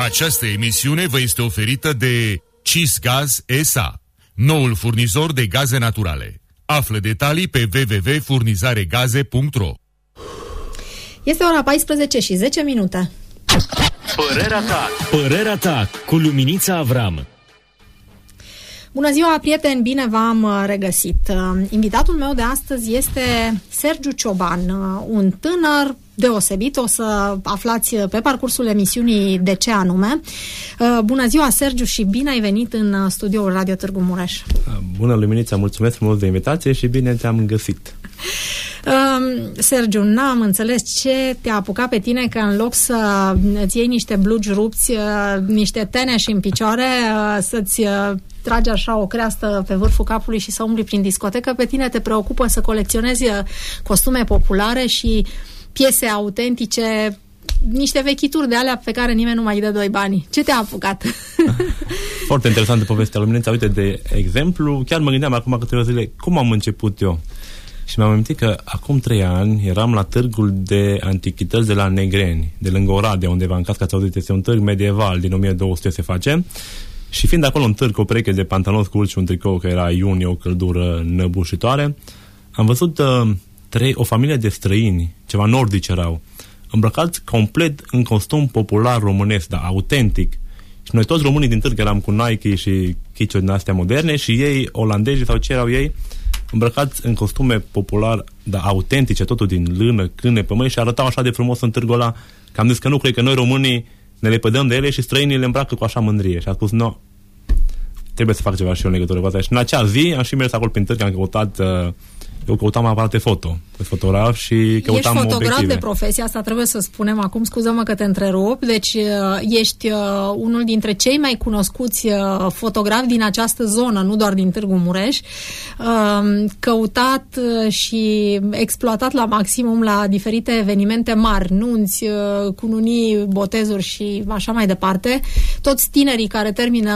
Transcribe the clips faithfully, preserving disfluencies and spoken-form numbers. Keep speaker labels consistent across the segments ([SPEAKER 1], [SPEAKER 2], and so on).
[SPEAKER 1] Această emisiune vă este oferită de Cisgaz S A, noul furnizor de gaze naturale. Află detalii pe w w w punct furnizaregaze punct r o.
[SPEAKER 2] Este ora paisprezece și zece minute.
[SPEAKER 3] Părerea ta, părerea ta cu Luminița Avram.
[SPEAKER 2] Bună ziua, prieteni, bine v-am regăsit. Invitatul meu de astăzi este Sergiu Cioban, un tânăr deosebit. O să aflați pe parcursul emisiunii de ce anume. Bună ziua, Sergiu, și bine ai venit în studioul Radio Târgu Mureș.
[SPEAKER 4] Bună, Luminița, mulțumesc frumos de invitație și bine te-am găsit.
[SPEAKER 2] Uh, Sergiu, n-am înțeles ce te-a apucat pe tine, că în loc să îți iei niște blugi rupți, uh, niște teneși în picioare, uh, să-ți uh, tragi așa o creastă pe vârful capului și să umbli prin discotecă, pe tine te preocupă să colecționezi uh, costume populare și piese autentice, niște vechituri de alea pe care nimeni nu mai dă doi bani. Ce te-a apucat?
[SPEAKER 4] Foarte interesantă povestea, Luminița. Uite, de exemplu, chiar mă gândeam acum câteva zile cum am început eu. Și mi-am amintit că acum trei ani eram la târgul de antichități de la Negreni, de lângă Oradea, undeva, în caz că ați auzit, este un târg medieval, din o mie două sute se face. Și fiind acolo un târg cu o pereche de pantaloni scurți și un tricou, că era iunie, o căldură năbușitoare, am văzut uh, trei, o familie de străini, ceva nordici erau, îmbrăcați complet în costum popular românesc, dar autentic. Și noi toți românii din târg eram cu Nike și chiciuri din astea moderne și ei, olandezi sau ce erau ei, îmbrăcați în costume popular, dar autentice, totul din lână, câine, pământ, și arătau așa de frumos în târgul ăla, că am zis că nu cred că noi românii ne lepădăm de ele și străinii le îmbracă cu așa mândrie. Și a spus, nu, trebuie să fac ceva și eu în legătură cu asta. Și în acea zi am și mers acolo prin târg, am căutat, uh, eu căutam aparate foto, fotograf și căutam
[SPEAKER 2] obiective. Ești fotograf
[SPEAKER 4] obiective.
[SPEAKER 2] de profesie, asta trebuie să spunem acum, scuză-mă că te întrerup, deci ești unul dintre cei mai cunoscuți fotografi din această zonă, nu doar din Târgu Mureș, căutat și exploatat la maximum la diferite evenimente mari, nunți, cununii, botezuri și așa mai departe. Toți tinerii care termină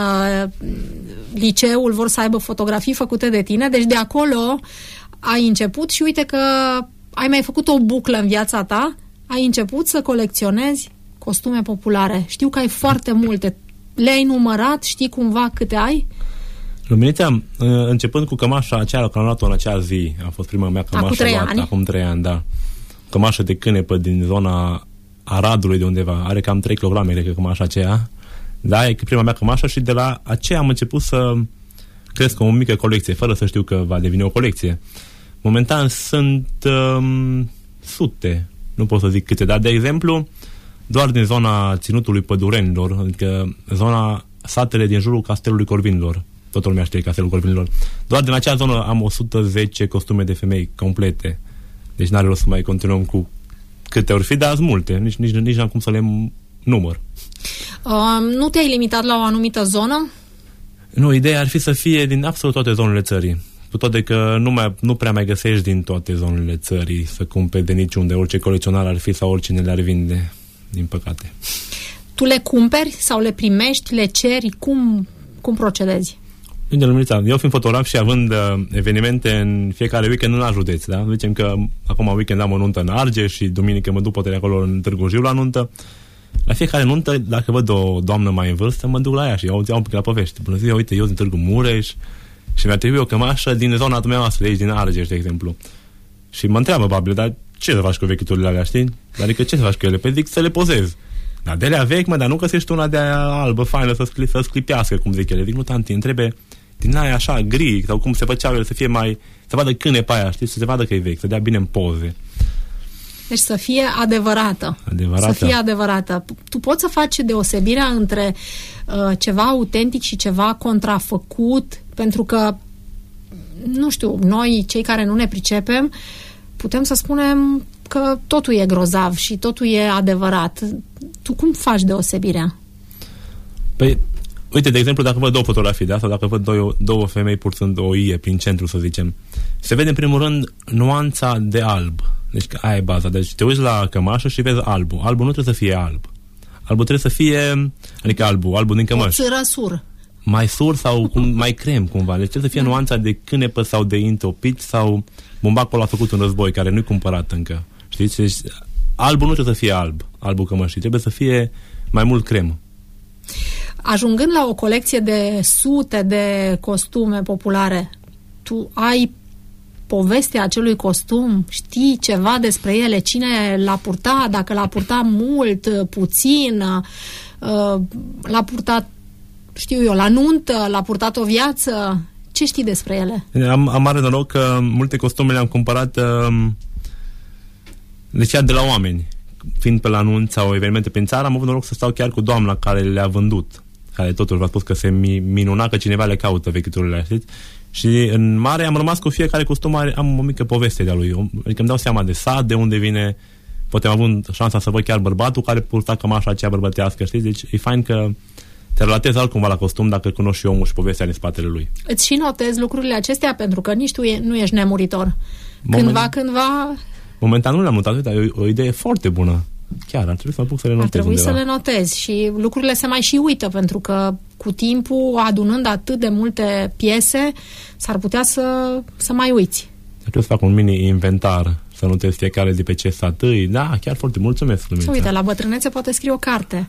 [SPEAKER 2] liceul vor să aibă fotografii făcute de tine, deci de acolo ai început și uite că ai mai făcut o buclă în viața ta, ai început să colecționezi costume populare. Știu că ai foarte multe. Le-ai numărat? Știi cumva câte ai?
[SPEAKER 4] Luminița, începând cu cămașa aceea, că am luat-o în acea zi, a fost prima mea cămașă.
[SPEAKER 2] Acum trei
[SPEAKER 4] luată,
[SPEAKER 2] ani?
[SPEAKER 4] Acum trei ani, da. Cămașă de cânepă din zona Aradului de undeva. Are cam trei kilograme, cred că cămașa aceea. Da, e prima mea cămașă și de la aceea am început să cresc o mică colecție, fără să știu că va deveni o colecție. Momentan sunt um, sute, nu pot să zic câte, dar de exemplu, doar din zona ținutului Pădurenilor, adică zona, satele din jurul Castelului Corvinilor, toată lumea știe Castelul Corvinilor, doar din acea zonă am o sută zece costume de femei complete. Deci n-are rost să mai continuăm cu câte ori fi, dar sunt multe, nici, nici, nici n-am cum să le număr.
[SPEAKER 2] Um, nu te-ai limitat la o anumită zonă?
[SPEAKER 4] Nu, ideea ar fi să fie din absolut toate zonele țării. Cu toate că nu, mai, nu prea mai găsești din toate zonele țării să cumperi de niciunde, orice colecționar ar fi sau oricine le-ar vinde, din păcate.
[SPEAKER 2] Tu le cumperi sau le primești, le ceri? Cum, cum procedezi?
[SPEAKER 4] Eu fiind fotograf și având uh, evenimente în fiecare weekend în alt județ, da? Zicem că acum weekend am o nuntă în Argeș și duminică mă duc poate acolo în Târgu Jiu la nuntă. La fiecare nuntă, dacă văd o doamnă mai în vârstă, mă duc la ea și iau, iau un pic la povești. Bună ziua, uite, eu sunt Târgu Mureș și mi-a trebuit o cămașă din zona dumneavoastră, de aici, din Argeș, de exemplu. Și mă întreabă, babil, dar ce să faci cu vechiturile alea, știi? Adică ce să faci cu ele? Păi zic să le pozez. Dar de alea vechi, mă, dar nu găsești una de aia albă, faină, să, scli, să sclipească, cum zic ele. Zic, nu, tanti, întrebe din aia așa, gri, sau cum se făceau ele, să fie mai, să vadă cânepa aia, știi? Să se vadă că e vechi, să dea bine în poze.
[SPEAKER 2] Deci să fie adevărată.
[SPEAKER 4] Adevărată.
[SPEAKER 2] Să fie adevărată. Tu poți să faci deosebirea între uh, ceva autentic și ceva contrafăcut, pentru că, nu știu, noi, cei care nu ne pricepem, putem să spunem că totul e grozav și totul e adevărat. Tu cum faci deosebirea?
[SPEAKER 4] Păi, uite, de exemplu, dacă văd două fotografii, da? Sau dacă văd două, două femei purtând o ie prin centru, să zicem, se vede în primul rând nuanța de alb. Deci aia e baza. Deci te uiți la cămașă și vezi albul. Albul nu trebuie să fie alb. Albul trebuie să fie, adică albul, albul din cămășă.
[SPEAKER 2] Țără sur.
[SPEAKER 4] Mai sur sau cum, mai crem cumva. Deci trebuie să fie nuanța de cânepă sau de intopit sau bumbacul l-a făcut un război care nu-i cumpărat încă. Știți? Deci albul nu trebuie să fie alb, albul cămășii. Trebuie să fie mai mult crem.
[SPEAKER 2] Ajungând la o colecție de sute de costume populare, tu ai povestea acelui costum, știi ceva despre ele, cine l-a purtat, dacă l-a purtat mult, puțin, l-a purtat, știu eu, la nuntă, l-a purtat o viață, ce știi despre ele?
[SPEAKER 4] Am, am mare noroc că multe costume le-am cumpărat deci de la oameni. Fiind pe la anunț sau evenimente prin țară, am avut noroc să stau chiar cu doamna care le-a vândut, care totuși v-a spus că se minuna că cineva le caută vechiturile, știți? Și în mare am rămas cu fiecare costum, am o mică poveste de-a lui. Adică îmi dau seama de sat, de unde vine, poate am avut șansa să văd chiar bărbatul care purta cămașa aceea bărbătească, știți? Deci e fain că te relatezi altcumva la costum dacă cunoști și omul și povestea din spatele lui.
[SPEAKER 2] Îți și notezi lucrurile acestea pentru că nici tu e, nu ești nemuritor.
[SPEAKER 4] Moment...
[SPEAKER 2] Cândva, cândva...
[SPEAKER 4] Momentan nu le-am notat, dar e o, o idee foarte bună. Chiar, ar trebui să mă apuc să le notez.
[SPEAKER 2] Ar trebui
[SPEAKER 4] undeva.
[SPEAKER 2] să le notezi și lucrurile se mai și uită, pentru că cu timpul, adunând atât de multe piese, s-ar putea să, să mai uiți.
[SPEAKER 4] Ar trebui să fac un mini-inventar, să notez fiecare de pe ce satâi. Da, chiar foarte mulțumesc.
[SPEAKER 2] Să uite, la bătrânețe poate scrie o carte.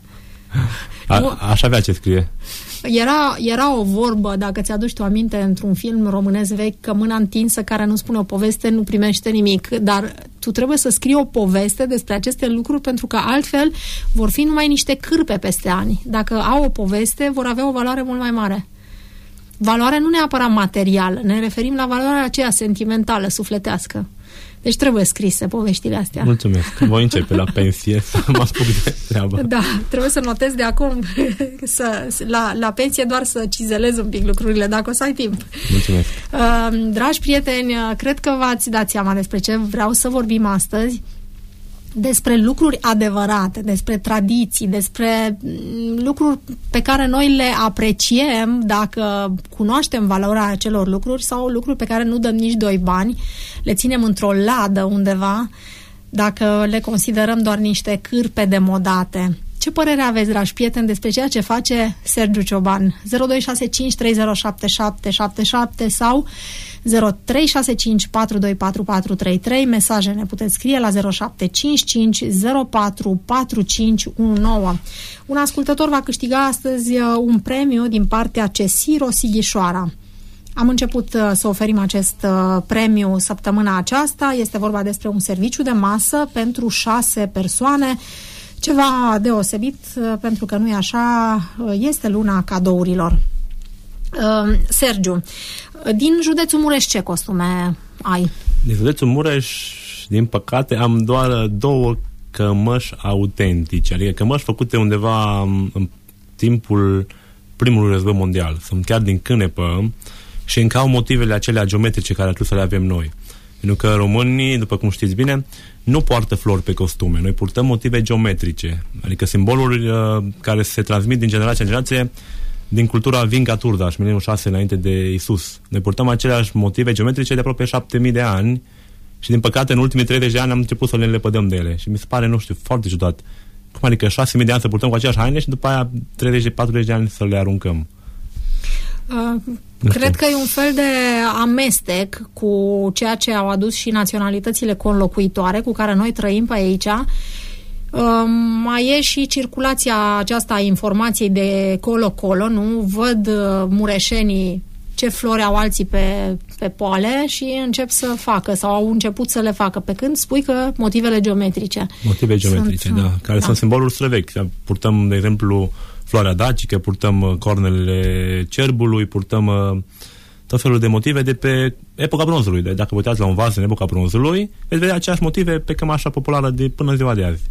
[SPEAKER 4] A, aș avea ce scrie.
[SPEAKER 2] Era, era o vorbă, dacă ți-aduci tu aminte, într-un film românesc vechi, că mâna întinsă care nu spune o poveste nu primește nimic, dar tu trebuie să scrii o poveste despre aceste lucruri, pentru că altfel vor fi numai niște cârpe peste ani. Dacă au o poveste, vor avea o valoare mult mai mare. Valoarea nu neapărat materială, ne referim la valoarea aceea sentimentală, sufletească. Deci trebuie scrise poveștile astea.
[SPEAKER 4] Mulțumesc. Voi începe la pensie să mă apuc de treabă.
[SPEAKER 2] Da, trebuie să notez de acum să, la, la pensie doar să cizelez un pic lucrurile, dacă o să ai timp.
[SPEAKER 4] Mulțumesc.
[SPEAKER 2] Uh, dragi prieteni, cred că v-ați dat seama despre ce vreau să vorbim astăzi. Despre lucruri adevărate, despre tradiții, despre lucruri pe care noi le apreciem dacă cunoaștem valoarea acelor lucruri, sau lucruri pe care nu dăm nici doi bani, le ținem într-o ladă undeva dacă le considerăm doar niște cârpe demodate. Ce părere aveți, dragi prieteni, despre ceea ce face Sergiu Cioban? zero doi șase cinci trei zero șapte șapte șapte șapte sau zero trei șase cinci patru doi patru patru trei trei. Mesaje ne puteți scrie la zero șapte cinci cinci zero patru patru cinci unu nouă. Un ascultător va câștiga astăzi un premiu din partea Cesiro Sighișoara. Am început să oferim acest premiu săptămâna aceasta. Este vorba despre un serviciu de masă pentru șase persoane. Ceva deosebit, pentru că nu e așa, este luna cadourilor. Sergiu, din județul Mureș ce costume ai?
[SPEAKER 4] Din județul Mureș, din păcate, am doar două cămăși autentice, adică cămăși făcute undeva în timpul primului război mondial. Sunt chiar din cânepă și încă au motivele acelea geometrice care ar trebui să le avem noi. Pentru că românii, după cum știți bine, nu poartă flori pe costume. Noi purtăm motive geometrice, adică simboluri uh, care se transmit din generație în generație din cultura Vinca Turdaș, mileniul șase înainte de Isus. Noi purtăm aceleași motive geometrice de aproape șapte mii de ani și, din păcate, în ultimii treizeci de ani am început să le lepădăm de ele. Și mi se pare, nu știu, foarte ciudat. Cum adică șase mii de ani să purtăm cu aceeași haine și după aia treizeci patruzeci de ani să le aruncăm?
[SPEAKER 2] Uh, cred că e un fel de amestec cu ceea ce au adus și naționalitățile conlocuitoare cu care noi trăim pe aici. Uh, mai e și circulația aceasta a informației de colo-colo, nu? Văd uh, mureșenii ce flori au alții pe, pe poale și încep să facă sau au început să le facă, pe când spui că motivele geometrice.
[SPEAKER 4] Motive geometrice, sunt, da, care da. sunt simboluri străvechi. Purtăm, de exemplu, floarea dacică, purtăm cornele cerbului, purtăm tot felul de motive de pe epoca bronzului. De, dacă vă uitați la un vas în epoca bronzului, veți vedea aceeași motive pe cămașa populară de până în ziua de azi.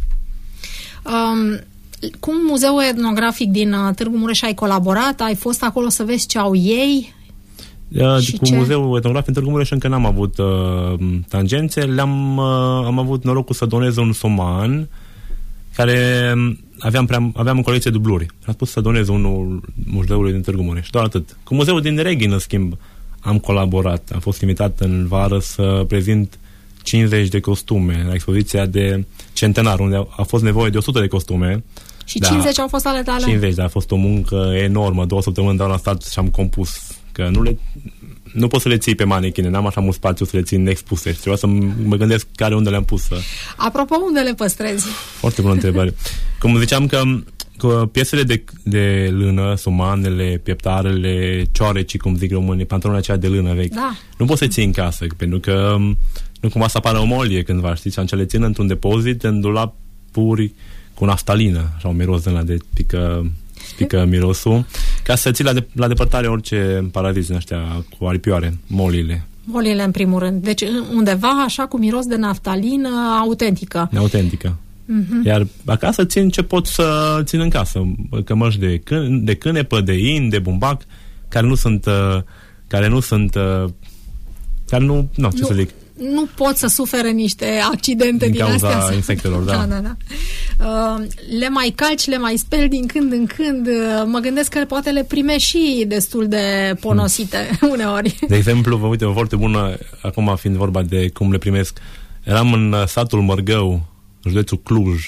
[SPEAKER 2] Um, cum Muzeul Etnografic din Târgu Mureș ai colaborat? Ai fost acolo să vezi ce au ei?
[SPEAKER 4] Uh, cu ce? Muzeul Etnografic în Târgu Mureș încă n-am avut uh, tangențe. Le-am, uh, am avut norocul să donez un soman care aveam, prea, aveam în colecție dubluri. Am spus să donez unul muzeului din Târgu Mureș. Doar atât. Cu muzeul din Reghin, în schimb, am colaborat. Am fost invitat în vară să prezint cincizeci de costume la expoziția de centenar, unde a fost nevoie de o sută de costume.
[SPEAKER 2] Și da, cincizeci au fost ale tale?
[SPEAKER 4] cincizeci, dar a fost o muncă enormă. Două săptămâni doar la stat și am compus. Că nu le... Nu pot să le ții pe manechine, n-am așa mult spațiu să le țin expuse și trebuia să mă gândesc care unde le-am pus.
[SPEAKER 2] Apropo, unde le păstrezi?
[SPEAKER 4] Foarte bună întrebare. Cum ziceam că că piesele de, de lână, somanele, pieptarele, ciorecii, cum zic românii, pantalonele aceia de lână vechi,
[SPEAKER 2] da.
[SPEAKER 4] nu poți să ții în casă, pentru că nu cumva să apară o molie cândva, știți? Și atunci le țin într-un depozit, în dulapuri cu naftalină, așa un miros din ăla de pică, pică mirosul, ca să ții la, de, la depărtare orice paraziți din ăștia cu aripioare, moliile.
[SPEAKER 2] Moliile în primul rând. Deci undeva așa cu miros de naftalină autentică.
[SPEAKER 4] Autentică. Uh-huh. Iar acasă țin ce pot să țin în casă, cămăși de,ân, de cânepă, de in, de bumbac, care nu sunt care nu sunt care nu, nu, ce
[SPEAKER 2] nu,
[SPEAKER 4] să zic,
[SPEAKER 2] nu pot să sufere niște accidente din, din
[SPEAKER 4] cauza
[SPEAKER 2] astea.
[SPEAKER 4] insectelor, da.
[SPEAKER 2] da, da, da. Uh, le mai calci, le mai speli din când în când. Uh, mă gândesc că poate le primești și destul de ponosite hmm. uneori.
[SPEAKER 4] De exemplu, vă uite, o foarte bună, acum fiind vorba de cum le primesc, eram în satul Mărgău, județul Cluj,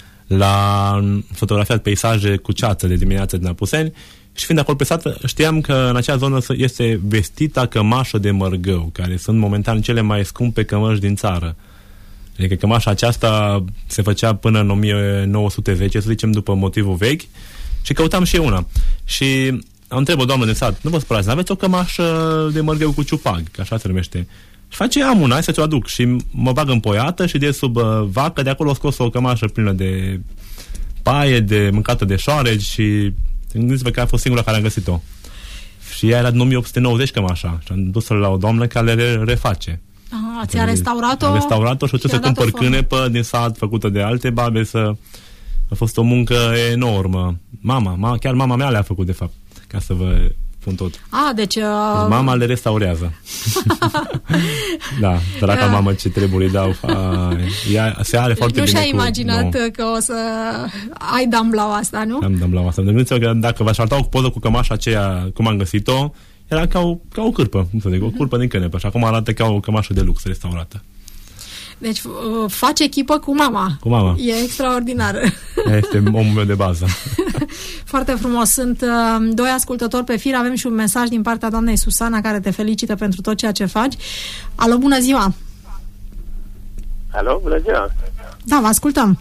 [SPEAKER 4] la fotografiat peisaje cu ceață de dimineață din Apuseni și fiind acolo pe sat, știam că în acea zonă este vestita cămașă de mărgău, care sunt momentan cele mai scumpe cămăși din țară. Adică cămașa aceasta se făcea până în o mie nouă sute zece, să zicem, după motivul vechi, și căutam și eu una. Și am întrebat o doamnă din sat, nu vă spărați, n-aveți o cămașă de mărgău cu ciupag, că așa se numește? Și face, am una, hai să ți-o aduc. Și mă bag în poiată și de sub uh, vacă, de acolo scos o cămașă plină de paie, de mâncată de șoareci și gândiți-vă că a fost singura care am găsit-o. Și ea era din o mie opt sute nouăzeci cămașa și am dus-o la o doamnă care le reface.
[SPEAKER 2] Aha, ți-a restaurat-o? Am
[SPEAKER 4] restaurat-o și o trebuie să cumpăr cânepă din sat făcută de alte babe, să... A fost o muncă enormă. Mama, ma, chiar mama mea le-a făcut, de fapt, ca să vă spun tot.
[SPEAKER 2] A, deci... Uh...
[SPEAKER 4] deci mama le restaurează. Da, draka uh... mamă, ce treburi dau. Ea se are foarte
[SPEAKER 2] nu
[SPEAKER 4] bine.
[SPEAKER 2] Nu și-a imaginat cu... că o să ai damblau asta, nu?
[SPEAKER 4] Am damblau asta. Gândiți-vă că dacă v-aș arăta o poză cu cămașa aceea, cum am găsit-o, era ca o, ca o cârpă, nu să zic, o cârpă din cânepă. Și acum arată ca o cămașă de lux restaurată.
[SPEAKER 2] Deci uh, face echipă cu mama.
[SPEAKER 4] Cu mama.
[SPEAKER 2] E extraordinară.
[SPEAKER 4] Este omul meu de bază.
[SPEAKER 2] Foarte frumos. Sunt uh, doi ascultători pe fir. Avem și un mesaj din partea doamnei Susana, care te felicită pentru tot ceea ce faci. Alo, bună ziua!
[SPEAKER 5] Alo, bună ziua!
[SPEAKER 2] Da, vă ascultăm.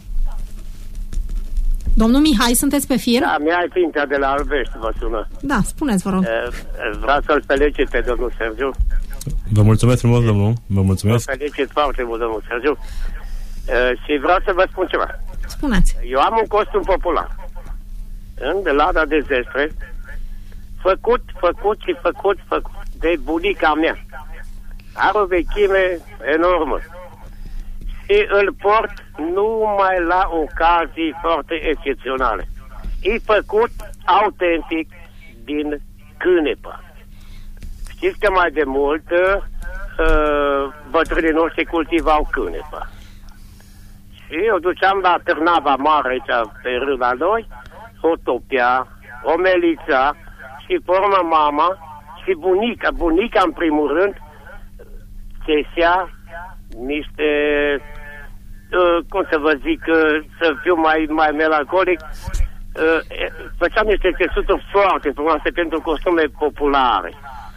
[SPEAKER 2] Domnul Mihai, sunteți pe fir?
[SPEAKER 5] Da, Mihai Pintea de la Albești vă sună.
[SPEAKER 2] Da, spuneți, vă rog.
[SPEAKER 5] E, vreau să-l felicit pe domnul Sergiu.
[SPEAKER 4] Vă mulțumesc frumos, domnul. Vă mulțumesc.
[SPEAKER 5] Vă felicit foarte mult, domnul Sergiu. E, și vreau să vă spun ceva.
[SPEAKER 2] Spuneți.
[SPEAKER 5] Eu am un costum popular în Lada de Zestre, făcut, făcut și făcut, făcut de bunica mea. Are o vechime enormă. Și îl port numai la ocazii foarte excepționale. E făcut autentic din cânepă. Știți că mai de mult uh, bătrânii noștri cultivau cânepă. Și eu duceam la Târnava Mare, aici pe râna noi, o topea, o melița și pe urmă mama și bunica, bunica în primul rând, tesea niște, uh, cum să vă zic, uh, să fiu mai, mai melancolic, uh, făceam niște țesuturi foarte frumoase pentru costume populare.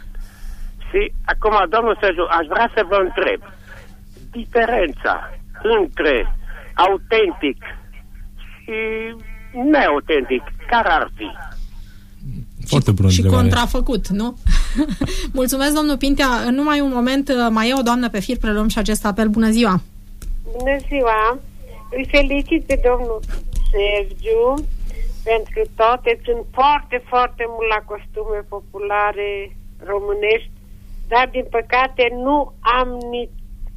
[SPEAKER 5] Și acum, domnul Sergiu, aș vrea să vă întreb diferența între autentic și neautentic, care ar fi?
[SPEAKER 4] Foarte bună
[SPEAKER 2] și contrafăcut, nu? Mulțumesc, domnul Pintea. În numai un moment, mai e o doamnă pe fir, preluăm și acest apel. Bună ziua!
[SPEAKER 6] Bună ziua! Îi felicit pe domnul Sergiu pentru toate. Sunt foarte, foarte mult la costume populare românești, dar din păcate nu am nici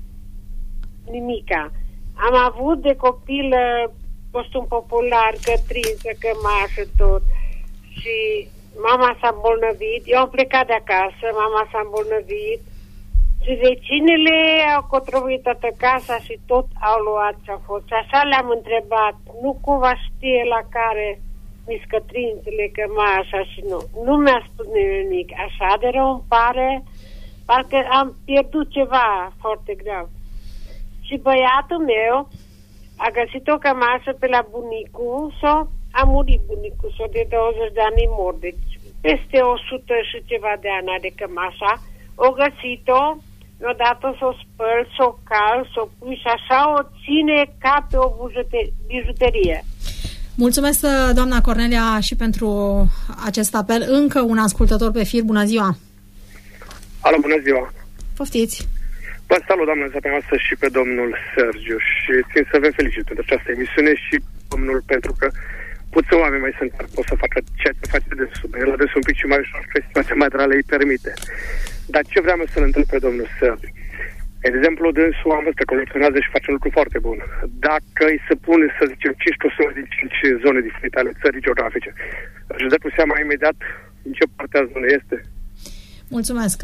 [SPEAKER 6] nimica. Am avut de copilă costum popular, cătrință, cămașă, tot. Și mama s-a îmbolnăvit, eu am plecat de acasă, mama s-a îmbolnăvit și vecinele au cotrobit toată casa și tot au luat ce-a fost. Și așa le-am întrebat, nu cumva știe la care mi-s cătrințele, cămașa și nu. Nu mi-a spus nimic. Așa de rău îmi pare, parcă am pierdut ceva foarte grav. Și băiatul meu a găsit o cămașă pe la bunicul sau a murit bunicul sau de douăzeci de ani mor, deci peste o sută și ceva de ani are cămașa. O găsit-o, mi-a dat-o să o spăl, să o cal, să o pui și așa o ține ca pe o bijuterie.
[SPEAKER 2] Mulțumesc, doamna Cornelia, și pentru acest apel. Încă un ascultător pe fir. Bună ziua!
[SPEAKER 7] Alo, bună ziua!
[SPEAKER 2] Poftiți!
[SPEAKER 7] Vă salut, doamnă Zăpeanoasă, și pe domnul Sergiu și țin să vă felicit pentru această emisiune și domnul, pentru că puțini oameni mai sunt care pot să facă ceea ce face de sub. El a des un pic și mai ușor, că situația materială îi permite. Dar ce vreau să-l întreb pe domnul Sergiu? Exemplu, dânsul am văzut că colecționează și face un lucru foarte bun. Dacă îi se pune, să zicem, cinci persoane din cinci zone diferite ale țării geografice, își dă cu seama imediat în ce parte a zonei este?
[SPEAKER 2] Mulțumesc!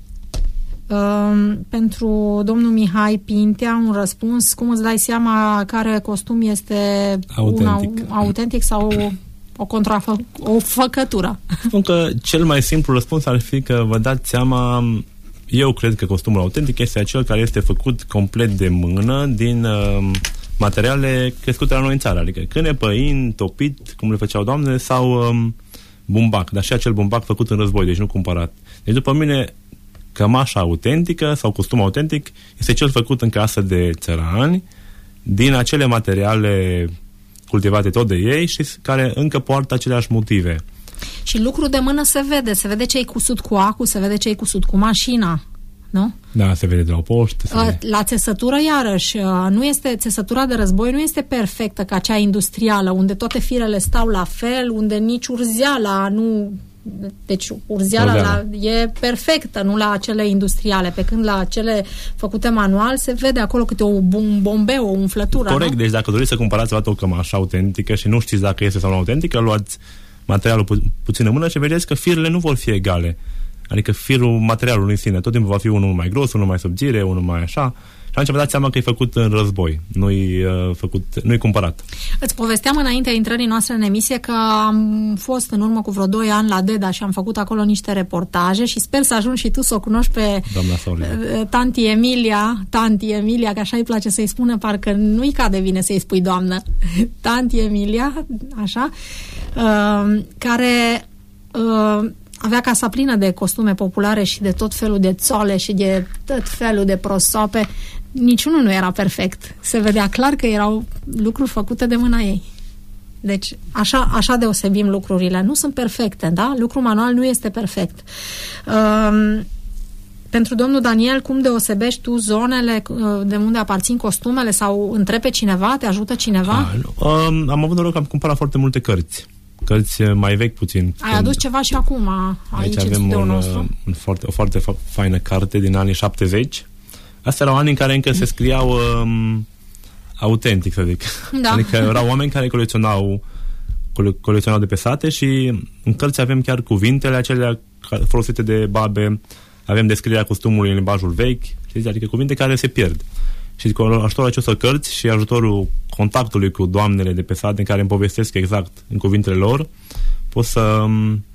[SPEAKER 2] Uh, pentru domnul Mihai Pintea un răspuns: cum îți dai seama care costum este
[SPEAKER 4] autentic,
[SPEAKER 2] una, autentic sau o contrafă, o făcătură?
[SPEAKER 4] Spun că cel mai simplu răspuns ar fi că vă dați seama. Eu cred că costumul autentic este acel care este făcut complet de mână din uh, materiale crescute la noi în țară, adică câine, păini, topit, cum le făceau doamne, sau um, bumbac, dar și acel bumbac făcut în război, deci nu cumpărat. Deci după mine, cămașa autentică sau costumul autentic este cel făcut în casă de țărani, din acele materiale cultivate tot de ei și care încă poartă aceleași motive.
[SPEAKER 2] Și lucru de mână se vede, se vede ce-i cusut cu acul, se vede ce-i cusut cu mașina, nu?
[SPEAKER 4] Da, se vede de la o poștă.
[SPEAKER 2] La țesătură, iarăși, nu este, țesătura de război nu este perfectă ca cea industrială, unde toate firele stau la fel, unde nici urzeala nu... Deci urzeala la, e perfectă, nu la acele industriale, pe când la cele făcute manual se vede acolo câte o, un bombeu, o umflătură.
[SPEAKER 4] Corect,
[SPEAKER 2] nu?
[SPEAKER 4] Deci dacă doriți să cumpărați o cămașă autentică și nu știți dacă este sau nu autentică, luați materialul pu- puțin în mână și vedeți că firele nu vor fi egale. Adică firul materialului în sine tot timpul va fi unul mai gros, unul mai subțire, unul mai așa. Și atunci vă dați seama că e făcut în război, nu-i, uh, făcut, nu-i cumpărat. Îți
[SPEAKER 2] povesteam înaintea intrării noastre în emisie că am fost în urmă cu vreo doi ani la Deda și am făcut acolo niște reportaje și sper să ajungi și tu să o cunoști pe uh, tanti Emilia, tanti Emilia, că așa îi place să-i spună, parcă nu-i cade bine să-i spui doamnă. Tanti Emilia, așa, uh, care... Uh, avea casa plină de costume populare și de tot felul de țole și de tot felul de prosope. Niciunul nu era perfect. Se vedea clar că erau lucruri făcute de mâna ei. Deci, așa, așa deosebim lucrurile. Nu sunt perfecte, da? Lucrul manual nu este perfect. Um, pentru domnul Daniel, cum deosebești tu zonele de unde aparțin costumele sau întrebi pe cineva, te ajută cineva?
[SPEAKER 4] A, um, am avut noroc că am cumpărat foarte multe cărți. Cărți mai vechi puțin.
[SPEAKER 2] Ai adus ceva și acum aici,
[SPEAKER 4] aici avem un, un foarte, o foarte faină carte din anii șaptezeci. Astea erau ani în care încă se scriau um, autentic, să zic.
[SPEAKER 2] Da.
[SPEAKER 4] Adică erau oameni care colecționau cole, colecționau de pe sate și în cărți avem chiar cuvintele acelea folosite de babe, avem descrierea costumului în limbajul vechi, știți? Adică cuvinte care se pierd. Și cu ajutorul acestor cărți și ajutorul contactului cu doamnele de pe sat în care îmi povestesc exact în cuvintele lor, pot să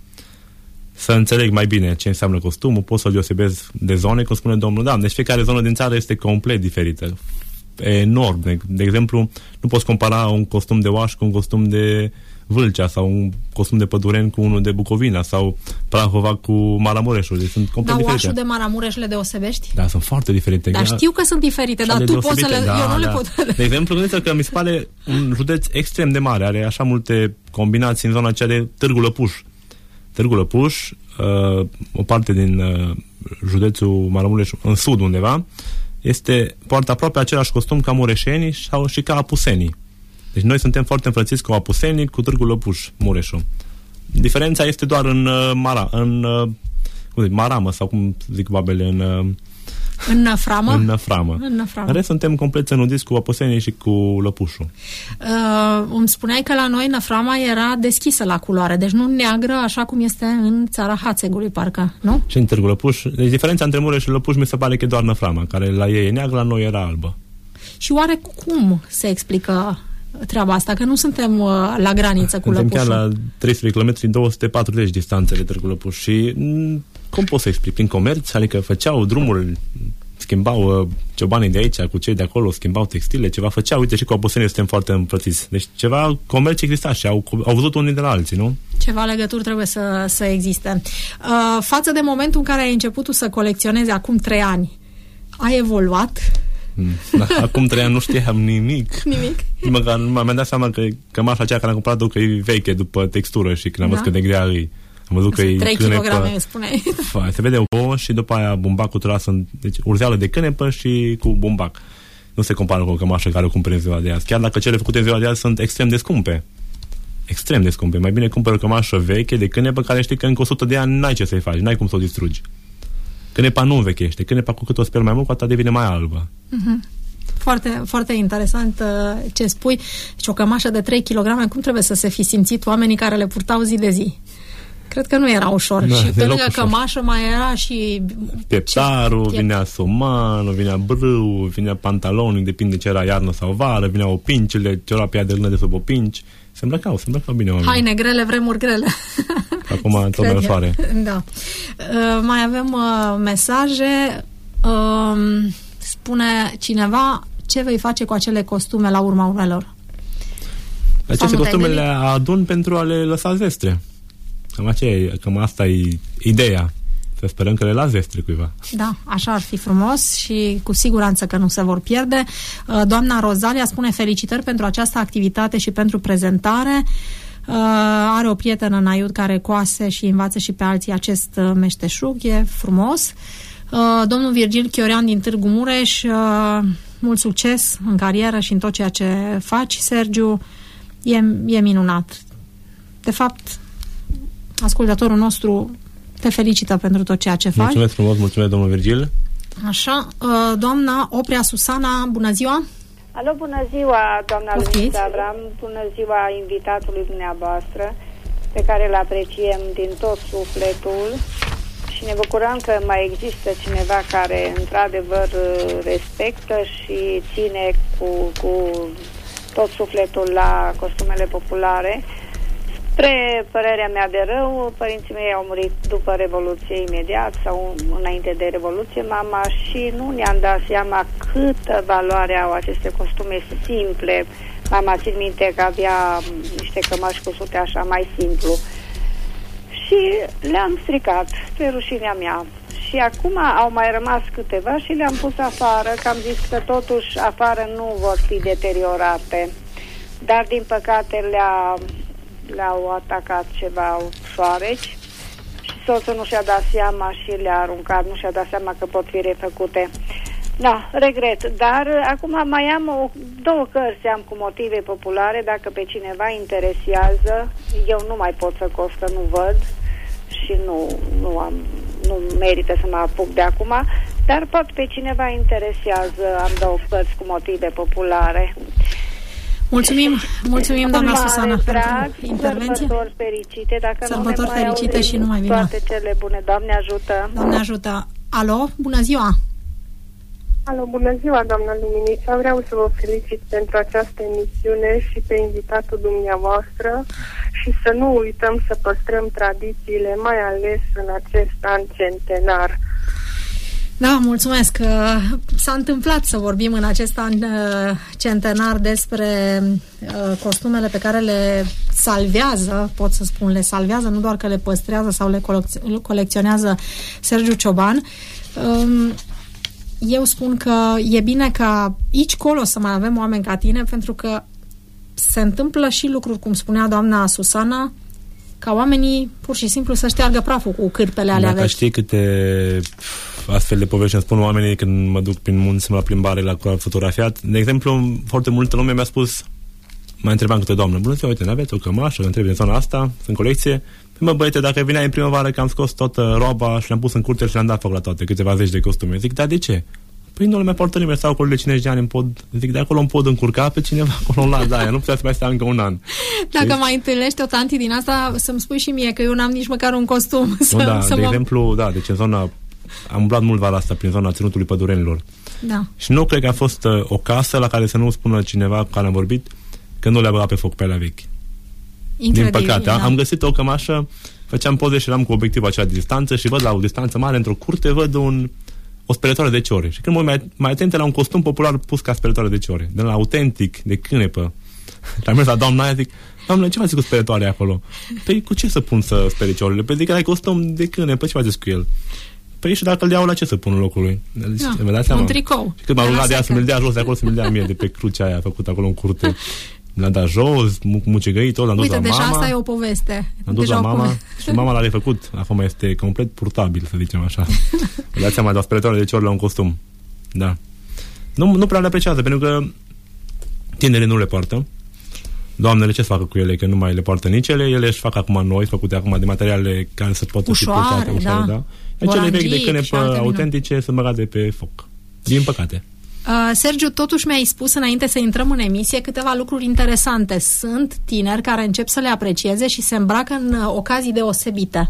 [SPEAKER 4] să înțeleg mai bine ce înseamnă costumul, pot să-l deosebesc de zone, cum spune domnul Dan. Deci fiecare zonă din țară este complet diferită. Enorm. De, de exemplu, nu poți compara un costum de Oaș cu un costum de Vâlcea sau un costum de Pădureni cu unul de Bucovina sau Prahova cu Maramureșul. Deci sunt complet
[SPEAKER 2] da,
[SPEAKER 4] diferite.
[SPEAKER 2] Oașul de Maramureș le deosebești?
[SPEAKER 4] Da, sunt foarte diferite.
[SPEAKER 2] Dar știu că sunt diferite, dar tu poți să le...
[SPEAKER 4] Da,
[SPEAKER 2] eu nu
[SPEAKER 4] da.
[SPEAKER 2] le pot...
[SPEAKER 4] De exemplu, gândiți-vă că mi se pare un județ extrem de mare, are așa multe combinații în zona aceea de Târgu Lăpuș. Târgu Lăpuș, uh, o parte din uh, județul Maramureș, în sud undeva, este, poartă aproape același costum ca mureșenii sau și ca apusenii. Deci noi suntem foarte înfrățiți cu apusenii, cu Târgu Lăpuș, Mureșul. Diferența este doar în uh, Mara, în uh, cum zic, Maramă sau cum zic babele în uh,
[SPEAKER 2] în Năframă.
[SPEAKER 4] În Năframă.
[SPEAKER 2] În Năframă.
[SPEAKER 4] În rest suntem complet țănudiți cu apusenii și cu Lăpușul.
[SPEAKER 2] Uh, îmi spuneai că la noi Năframa era deschisă la culoare, deci nu neagră așa cum este în țara Hațegului, parcă, nu?
[SPEAKER 4] Și în Târgu Lăpuș. Deci diferența între Mureș și Lăpuș mi se pare că e doar Năframa, care la ei e neagră, la noi era albă.
[SPEAKER 2] Și oare cum se explică treaba asta? Că nu suntem uh, la graniță cu
[SPEAKER 4] Lăpușul.
[SPEAKER 2] Lăpușul.
[SPEAKER 4] Chiar la trei sute de kilometri, două sute patruzeci distanțele Târgu Lăpuș. Și m- cum pot să explic? Prin comerț? Adică făceau drumul, schimbau uh, ciobanii de aici cu cei de acolo, schimbau textile, ceva făceau. Uite, și cu apusenii suntem foarte împrățiți. Deci ceva comerț exista și au, au văzut unii de la alții, nu?
[SPEAKER 2] Ceva legături trebuie să, să existe. Uh, față de momentul în care ai început tu să colecționezi acum trei ani, ai evoluat?
[SPEAKER 4] Da, acum trei ani nu știam nimic.
[SPEAKER 2] Nimic.
[SPEAKER 4] Măcar mi-am dat seama că cămașa aceea care am cumpărat-o că e veche după textură și când am văzut da. Cât de grea e. Am văzut că e
[SPEAKER 2] trei kilograme, spuneai.
[SPEAKER 4] Se vede o și după aia bumbacul tras în, deci urzeală de cânepă și cu bumbac. Nu se compară cu o cămașă care o cumperi în ziua de azi. Chiar dacă cele făcute în ziua de azi sunt extrem de scumpe. Extrem de scumpe. Mai bine cumpără o cămașă veche de cânepă care știi că încă o sută de ani n-ai ce să-i faci, n-ai cum să o distrugi. Cânepa nu învechește. Cânepa cu cât o speli mai mult, cu atât devine mai albă.
[SPEAKER 2] Uh-huh. Foarte, foarte interesant uh, ce spui. Deci o cămașă de trei kilograme, cum trebuie să se fi simțit oamenii care le purtau zi de zi? Cred că nu era ușor. Da, și pe lângă cămașă mai era și...
[SPEAKER 4] Pieptarul, ce... vinea somanul, vinea brâu, vinea pantalonul, depinde ce era iarnă sau vară, vineau opincile, ciorapii de lână de sub opinci. Se îmbrăcau, se îmbrăcau bine oamenii.
[SPEAKER 2] Haine grele, vremuri grele.
[SPEAKER 4] Acum tot mai ușoare.
[SPEAKER 2] Da. Uh, mai avem uh, mesaje. Uh, spune cineva, ce vei face cu acele costume la urma urmelor?
[SPEAKER 4] Aceste costume le adun pentru a le lăsa zestre. Cam, aceea, cam asta e ideea. Să sperăm că le las zestre cuiva.
[SPEAKER 2] Da, așa ar fi frumos și cu siguranță că nu se vor pierde. Doamna Rozalia spune felicitări pentru această activitate și pentru prezentare. Are o prietenă în Aiud care coase și învață și pe alții acest meșteșug. E frumos. Domnul Virgil Chiorean din Târgu Mureș, mult succes în carieră și în tot ceea ce faci, Sergiu. E, e minunat. De fapt, ascultătorul nostru te felicită pentru tot ceea ce faci.
[SPEAKER 4] Mulțumesc frumos, mulțumesc, domnul Virgil.
[SPEAKER 2] Așa, doamna Oprea Susana, bună ziua!
[SPEAKER 8] Alo, bună ziua, doamna Luminița Avram, bună ziua invitatului dumneavoastră, pe care îl apreciem din tot sufletul și ne bucurăm că mai există cineva care într-adevăr respectă și ține cu, cu tot sufletul la costumele populare. Spre părerea mea de rău, părinții mei au murit după Revoluție imediat sau înainte de Revoluție, mama, și nu ne-am dat seama câtă valoare au aceste costume simple. Mama, țin minte că avea niște cămăși cusute așa mai simplu. Și le-am stricat, pe rușinea mea. Și acum au mai rămas câteva și le-am pus afară, că am zis că totuși afară nu vor fi deteriorate. Dar din păcate le-a... le-au atacat ceva șoareci și soțul nu și-a dat seama și le-a aruncat, nu și-a dat seama că pot fi refăcute. Da, regret, dar acum mai am o, două cărți am cu motive populare, dacă pe cineva interesează, eu nu mai pot să costă, nu văd și nu, nu am, nu merită să mă apuc de acum, dar pot pe cineva interesează, am două cărți cu motive populare.
[SPEAKER 2] Mulțumim, mulțumim, doamna Susana,
[SPEAKER 8] drag,
[SPEAKER 2] pentru intervenție.
[SPEAKER 8] Sărbători fericite, dacă
[SPEAKER 2] Sărbători
[SPEAKER 8] nu ne
[SPEAKER 2] fericite
[SPEAKER 8] mai
[SPEAKER 2] și numai bine.
[SPEAKER 8] Toate cele bune, Doamne ajută.
[SPEAKER 2] Doamne ajută. Alo, bună ziua.
[SPEAKER 9] Alo, bună ziua, doamna Luminița. Vreau să vă felicit pentru această emisiune și pe invitatul dumneavoastră și să nu uităm să păstrăm tradițiile, mai ales în acest an centenar.
[SPEAKER 2] Da, mulțumesc. S-a întâmplat să vorbim în acest an centenar despre costumele pe care le salvează, pot să spun, le salvează, nu doar că le păstrează sau le colecționează Sergiu Cioban. Eu spun că e bine ca aici colo să mai avem oameni ca tine, pentru că se întâmplă și lucruri, cum spunea doamna Susana, ca oamenii pur și simplu să șteargă praful cu cârpele alea vechi.
[SPEAKER 4] Dacă știi câte astfel de povești îmi spun oamenii când mă duc prin munți la plimbare, la fotografiat. De exemplu, foarte multă lume mi-a spus, m-a întrebat câte doamnă, bună ziua, uite, n-aveți o cămașă, întreb din zona asta, în colecție. Păi mă, băiete, dacă vineai în primăvară că am scos toată roaba și le-am pus în curte și le-am dat foc la toate, câteva zeci de costume. Zic, dar de ce? Păi nu le mai poartă nimeni, stau acolo de cincizeci de ani în pod. Zic, de acolo îmi pod încurca pe cineva, acolo în las, da, aia, nu putea să mai stea încă un an.
[SPEAKER 2] Dacă știi? Mai întâlnești o tanti din asta, să-mi spui și mie că eu n-am nici măcar un costum.
[SPEAKER 4] Nu,
[SPEAKER 2] să,
[SPEAKER 4] da,
[SPEAKER 2] să
[SPEAKER 4] de
[SPEAKER 2] mă...
[SPEAKER 4] exemplu, da, deci în zona, am umblat mult vara asta prin zona Ținutului Pădurenilor.
[SPEAKER 2] Da.
[SPEAKER 4] Și nu cred că a fost uh, o casă la care să nu spună cineva cu care am vorbit că nu le-a băgat pe foc pe alea vechi. Din păcate, da. Am găsit o cămașă, făceam poze și eram cu obiectivul acela de distanță și văd la o distanță mare, într-o curte, văd un, o spălătoare de ciore. Și când mă mai, mai atente la un costum popular pus ca spălătoare de ciore, de la autentic, de cânepă. Și am mers la doamna aia, zic, doamne, ce faci cu spălătoarea acolo? Păi cu ce să pun să speli ciorele? Păi zic, ai costum de cânepă, ce faceți cu el? Păi Păi și dacă îl iau, la ce să pun în locul lui? Deci,
[SPEAKER 2] da,
[SPEAKER 4] vă dați seama?
[SPEAKER 2] un tricou.
[SPEAKER 4] Și când m-am rugat de ea să mi-l dea jos de acolo, să mi-l dea mie de pe crucea aia făcută acolo în curte. L-am dat jos, mucegăit tot, l-am dus
[SPEAKER 2] Uite,
[SPEAKER 4] la
[SPEAKER 2] deja
[SPEAKER 4] mama.
[SPEAKER 2] asta e o poveste.
[SPEAKER 4] L-am dus
[SPEAKER 2] deja
[SPEAKER 4] la mama
[SPEAKER 2] pove-
[SPEAKER 4] și mama l-a refăcut. Acum este complet purtabil, să zicem așa. Vă dați seama, de o spălătoare de ce ori la un costum. Da. Nu, nu prea le apreciază, pentru că tinerii nu le poartă. Doamnele ce să facă cu ele, că nu mai le poartă nici ele. Ele își fac acum noi, făcute acum de materiale care se pot fi purtate ușoare, da. da. Cele vechi de cânepă autentice sunt băgate pe foc. Din păcate.
[SPEAKER 2] Uh, Sergiu, totuși mi-ai spus înainte să intrăm în emisie câteva lucruri interesante. Sunt tineri care încep să le aprecieze și se îmbracă în uh, ocazii deosebite.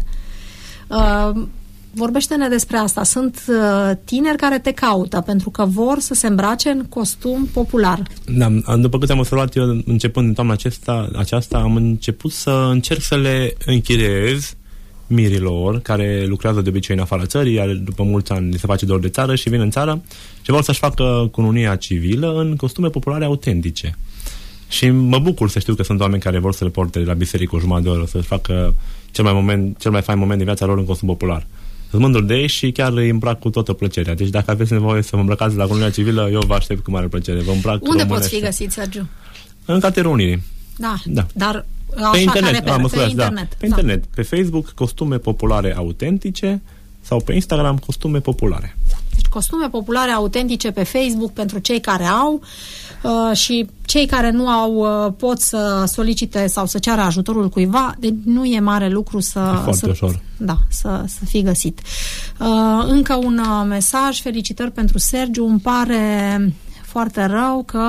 [SPEAKER 2] Uh, vorbește-ne despre asta. Sunt uh, tineri care te caută pentru că vor să se îmbrace în costum popular.
[SPEAKER 4] Da, după câte am observat eu, începând din toamna acesta, aceasta, am început să încerc să le închiriez mirilor care lucrează de obicei în afara țării, iar după mulți ani se face dor de țară și vin în țară și vor să-și facă cununia civilă în costume populare autentice. Și mă bucur să știu că sunt oameni care vor să le porte la biserică o jumătate de oră, să-și facă cel mai, moment, cel mai fain moment din viața lor în costum popular. Sunt mândru de ei și chiar îi îmbrac cu toată plăcerea. Deci dacă aveți nevoie să vă îmbrăcați la cununia civilă, eu vă aștept cu mare plăcere. Vă îmbrac
[SPEAKER 2] Unde
[SPEAKER 4] românește.
[SPEAKER 2] poți fi găsit, Sergiu?
[SPEAKER 4] În Cartierul Unirii.
[SPEAKER 2] Da,
[SPEAKER 4] da.
[SPEAKER 2] Dar așa,
[SPEAKER 4] pe internet,
[SPEAKER 2] care
[SPEAKER 4] am
[SPEAKER 2] pe,
[SPEAKER 4] spus,
[SPEAKER 2] pe internet.
[SPEAKER 4] Da. Pe
[SPEAKER 2] da.
[SPEAKER 4] internet, pe Facebook, costume populare autentice sau pe Instagram, costume populare.
[SPEAKER 2] Deci costume populare autentice pe Facebook pentru cei care au uh, și cei care nu au uh, pot să solicite sau să ceară ajutorul cuiva, deci nu e mare lucru să,
[SPEAKER 4] e
[SPEAKER 2] să,
[SPEAKER 4] ușor.
[SPEAKER 2] Da, să, să fie găsit. Uh, încă un uh, mesaj, felicitări pentru Sergiu, îmi pare foarte rău că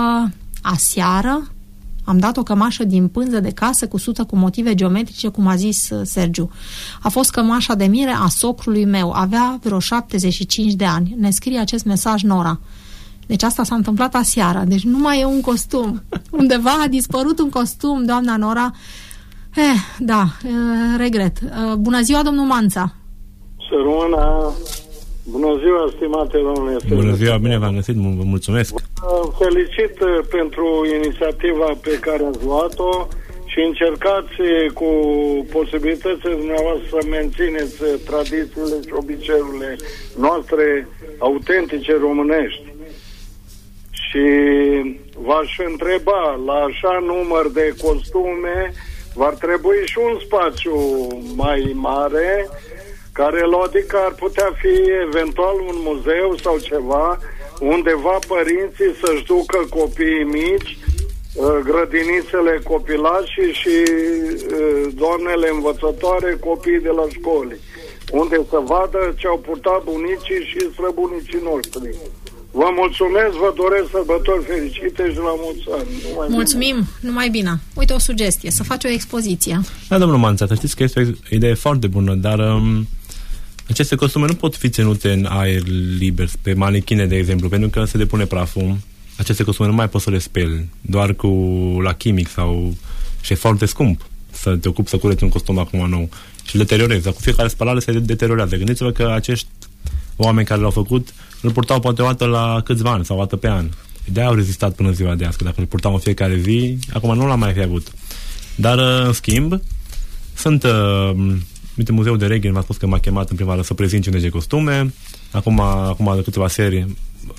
[SPEAKER 2] aseară am dat o cămașă din pânză de casă cusută cu motive geometrice, cum a zis Sergiu. A fost cămașa de mire a socrului meu. Avea vreo șaptezeci și cinci de ani. Ne scrie acest mesaj Nora. Deci asta s-a întâmplat aseară. Deci nu mai e un costum. Undeva a dispărut un costum, doamna Nora. Eh, da, eh, regret. Eh, bună ziua, domnul Manța.
[SPEAKER 10] Să rămână. Bună ziua, stimate domnule.
[SPEAKER 4] Bună ziua, bine v-am găsit, vă mulțumesc.
[SPEAKER 10] Felicit pentru inițiativa pe care ați luat-o și încercați cu posibilitățile dumneavoastră să mențineți tradițiile și obiceiurile noastre autentice românești. Și v-aș întreba, la așa număr de costume, v-ar trebui și un spațiu mai mare, care adică ar putea fi eventual un muzeu sau ceva, undeva părinții să-și ducă copiii mici, grădinițele copilașii și doamnele învățătoare, copiii de la școli, unde să vadă ce au purtat bunicii și străbunicii noștri. Vă mulțumesc, vă doresc sărbători fericite și la mulți ani. Numai
[SPEAKER 2] Mulțumim, bine. Numai bine. Uite o sugestie, să faci o expoziție.
[SPEAKER 4] Da, domnul Manța, să știți că este o idee foarte bună, dar um, aceste costume nu pot fi ținute în aer liber, pe manechine, de exemplu, pentru că se depune praful. Aceste costume nu mai poți să le speli, doar cu la chimic sau... și e foarte scump să te ocupi să cureți un costum acum nou și îl deteriorezi. Dar cu fiecare spălare se deteriorează. Gândiți-vă că acești oameni care l-au făcut îl purtau poate o dată la câțiva ani sau o dată pe an. De-aia au rezistat până ziua de azi, că dacă îl purtau în fiecare zi, acum nu l-am mai fi avut. Dar, în schimb, sunt... Uh, uite, Muzeul de Reghe m-a spus că m-a chemat în prima oară să prezint cincizeci de costume. Acum, acum de câteva serii,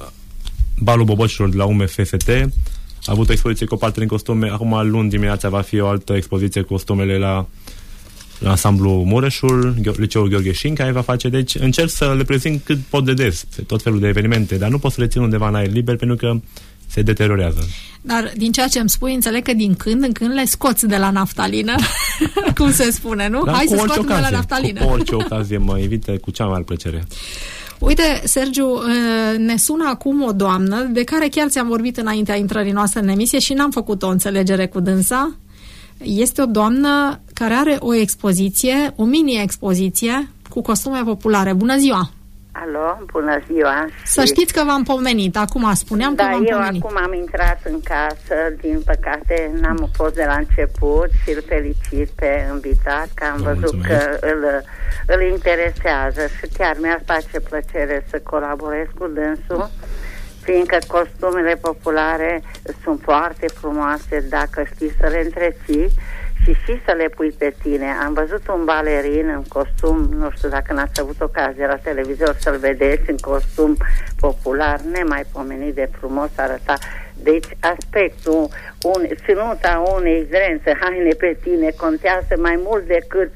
[SPEAKER 4] Balul Bobocilor de la U M F S T a avut o expoziție cu o parte din costume. Acum, luni dimineața, va fi o altă expoziție cu costumele la, la ansamblu Mureșul, Liceul Gheorghe Șin, care va face. Deci, încerc să le prezint cât pot de des, tot felul de evenimente, dar nu pot să le țin undeva în aer liber, pentru că se deteriorează.
[SPEAKER 2] Dar din ceea ce îmi spui, înțeleg că din când în când le scoți de la naftalină, cum se spune, nu?
[SPEAKER 4] Dar
[SPEAKER 2] Hai să scoatem
[SPEAKER 4] ocazie,
[SPEAKER 2] de la naftalină.
[SPEAKER 4] Cu orice ocazie mă invită cu cea mai mare plăcere.
[SPEAKER 2] Uite, Sergiu, ne sună acum o doamnă de care chiar ți-am vorbit înaintea intrării noastre în emisie și n-am făcut o înțelegere cu dânsa. Este o doamnă care are o expoziție, o mini-expoziție cu costume populare. Bună ziua!
[SPEAKER 11] Alo, bună ziua!
[SPEAKER 2] Să știți că v-am pomenit, acum spuneam
[SPEAKER 11] da,
[SPEAKER 2] că v-am
[SPEAKER 11] eu
[SPEAKER 2] pomenit.
[SPEAKER 11] acum am intrat în casă, din păcate n-am fost de la început și îl felicit pe invitat, că am
[SPEAKER 4] Vă
[SPEAKER 11] văzut
[SPEAKER 4] mulțumesc.
[SPEAKER 11] că îl, îl interesează și chiar mi-ar face plăcere să colaborez cu dânsul, fiindcă costumele populare sunt foarte frumoase dacă știi să le întreții și și să le pui pe tine. Am văzut un balerin în costum, nu știu dacă n-ați avut ocazie la televizor să-l vedeți, în costum popular, nemaipomenit de frumos arăta. Deci aspectul, un, ținuta unei grențe, haine pe tine, contează mai mult decât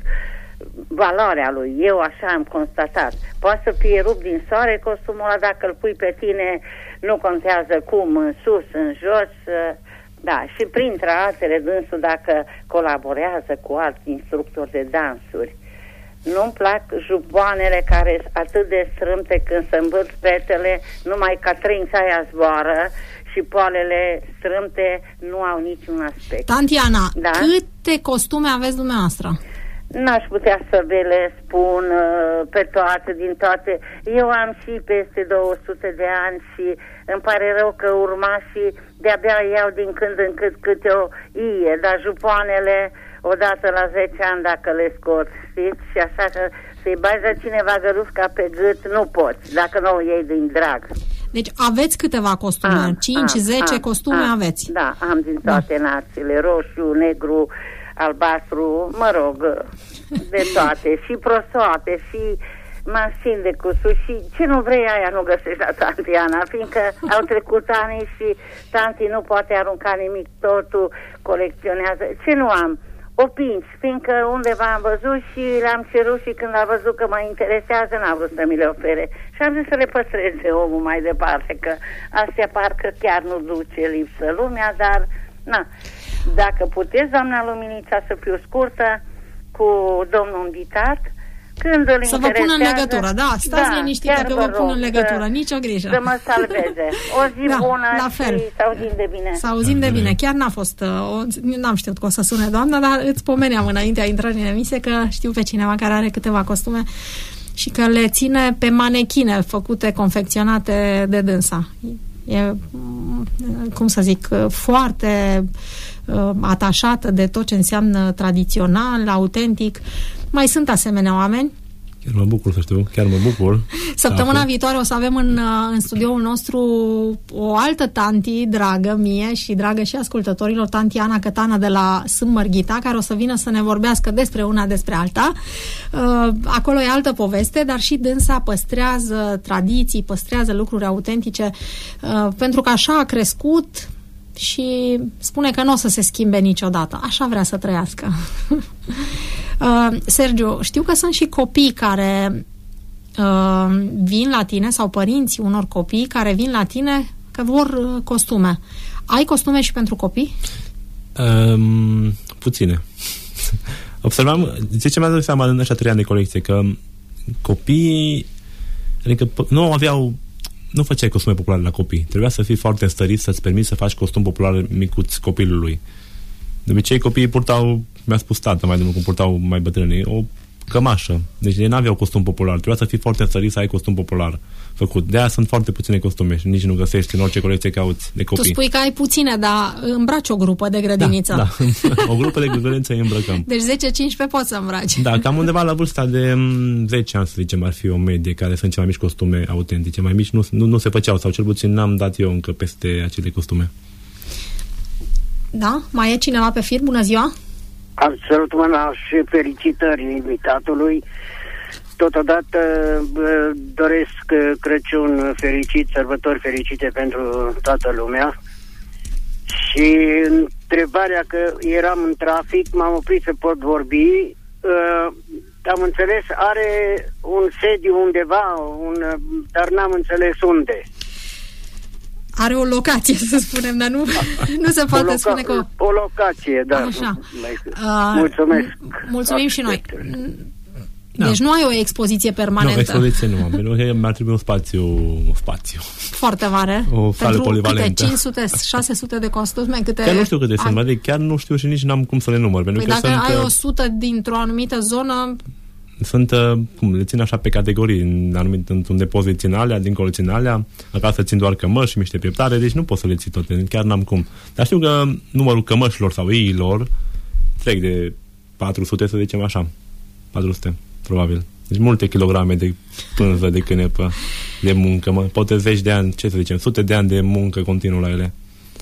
[SPEAKER 11] valoarea lui. Eu așa am constatat. Poate să fie rupt din soare costumul ăla, dacă îl pui pe tine, nu contează cum, în sus, în jos. Da, și printre altele, dânsul dacă colaborează cu alți instructori de dansuri. Nu-mi plac juboanele care sunt atât de strâmte când se îmbârt fetele, numai ca trința aia zboară și poalele strâmte nu au niciun aspect.
[SPEAKER 2] Tantiana,
[SPEAKER 11] da?
[SPEAKER 2] Câte costume aveți dumneavoastră?
[SPEAKER 11] N-aș putea să vi le spun uh, pe toate, din toate. Eu am și peste două sute de ani și îmi pare rău că urmașii de-abia iau din când în când câte o ie, dar jupoanele odată la zece ani dacă le scot, știți? Și așa că să-i bagi la cineva gărusca pe gât, nu poți, dacă nu o iei din drag.
[SPEAKER 2] Deci aveți câteva costume, cinci zece costume
[SPEAKER 11] a,
[SPEAKER 2] aveți.
[SPEAKER 11] Da, am din toate da. națiile, roșu, negru, albastru, mă rog, de toate, și prosoate, și mașini de cusut, și ce nu vrei aia nu găsești la Tantiana, fiindcă au trecut ani și tanti nu poate arunca nimic, totul colecționează. Ce nu am? Opinci, fiindcă undeva am văzut și le-am cerut și când a văzut că mă interesează, n-a vrut să mi le ofere. Și am zis să le păstreze omul mai departe, că astea parcă chiar nu duce lipsă lumea, dar, na, dacă puteți, doamna Luminița, să fiu scurtă cu domnul invitat, când îl
[SPEAKER 2] să vă pun în legătură, da, stați da, liniștită că vă pun în legătură,
[SPEAKER 11] să,
[SPEAKER 2] nicio grijă.
[SPEAKER 11] Să mă salveze. O zi
[SPEAKER 2] da,
[SPEAKER 11] bună
[SPEAKER 2] la fel.
[SPEAKER 11] Și să auzim de bine.
[SPEAKER 2] Să auzim de bine. Chiar n-a fost, o, n-am știut că o să sune doamna, dar îți pomeneam înaintea intrării în emisie că știu pe cineva care are câteva costume și că le ține pe manechine făcute, confecționate de dânsa. E, cum să zic, foarte uh, atașată de tot ce înseamnă tradițional, autentic. Mai sunt asemenea oameni.
[SPEAKER 4] Chiar mă bucur să știu, chiar mă bucur.
[SPEAKER 2] Săptămâna Aflu. viitoare o să avem în, în studioul nostru o altă tanti dragă mie și dragă și ascultătorilor, tanti Ana Cătană de la Sâmbărghita, care o să vină să ne vorbească despre una, despre alta. Acolo e altă poveste, dar și dânsa păstrează tradiții, păstrează lucruri autentice, pentru că așa a crescut și spune că nu o să se schimbe niciodată. Așa vrea să trăiască. Uh, Sergiu, știu că sunt și copii care uh, vin la tine, sau părinții unor copii care vin la tine că vor uh, costume. Ai costume și pentru copii?
[SPEAKER 4] Um, puține. Observam, de ce mi-a dat seama în ăștia trei ani de colecție, că copiii, adică nu aveau, nu făceai costume populare la copii. Trebuia să fii foarte stărit să-ți permiți să faci costum popular micuț copilului. De obicei copiii purtau, mi-a spus tata mai de mult cum purtau mai bătrânii, o cămașă. Deci ei n-aveau costum popular. Trebuia să fii foarte stărit să ai costum popular făcut. De aia sunt foarte puține costume și nici nu găsești în orice colecție cauți de copii.
[SPEAKER 2] Tu spui că ai puține, dar îmbraci o grupă de grădiniță.
[SPEAKER 4] Da, da. O grupă de grădiniță îi îmbrăcăm.
[SPEAKER 2] Deci zece cincisprezece poți să îmbraci.
[SPEAKER 4] Da, cam undeva la vârsta de zece ani, să zicem, ar fi o medie, care sunt cele mai mici costume autentice. Mai mici nu, nu, nu se făceau, sau cel puțin n-am dat eu încă peste acele costume.
[SPEAKER 2] Da? Mai e cineva pe fir? Bună ziua!
[SPEAKER 12] Absolut, mâna și felicitări invitatului. Totodată doresc Crăciun fericit, sărbători fericite pentru toată lumea. Și întrebarea, că eram în trafic, m-am oprit să pot vorbi. Am înțeles, are un sediu undeva, un, dar n-am înțeles unde.
[SPEAKER 2] Are o locație, să spunem, dar nu, nu se poate loca- spune că...
[SPEAKER 12] O locație, da.
[SPEAKER 2] Așa.
[SPEAKER 12] Uh, Mulțumesc.
[SPEAKER 2] Mulțumim și noi. Deci da. Nu ai o expoziție permanentă.
[SPEAKER 4] Nu, expoziție nu am, pentru că mi-ar trebui un spațiu, un spațiu.
[SPEAKER 2] Foarte mare.
[SPEAKER 4] O sală polivalentă.
[SPEAKER 2] Câte cinci sute șase sute de costume? Câte...
[SPEAKER 4] Chiar nu știu câte sunt, adică chiar nu știu și nici n-am cum să le număr.
[SPEAKER 2] Păi
[SPEAKER 4] pentru
[SPEAKER 2] dacă
[SPEAKER 4] că
[SPEAKER 2] ai
[SPEAKER 4] sunt,
[SPEAKER 2] o sută dintr-o anumită zonă...
[SPEAKER 4] Sunt, cum, le țin așa pe categorii, în anumit, într-un depozit țin alea, dincolo țin alea, acasă țin doar cămăși și miște pieptare, deci nu pot să le ții toate, chiar n-am cum. Dar știu că numărul cămășilor sau iilor trec de patru sute, să zicem așa, patru sute, probabil. Deci multe kilograme de pânză, de cânepă, de muncă, mă. Poate zeci de ani, ce să zicem, sute de ani de muncă continuă la ele.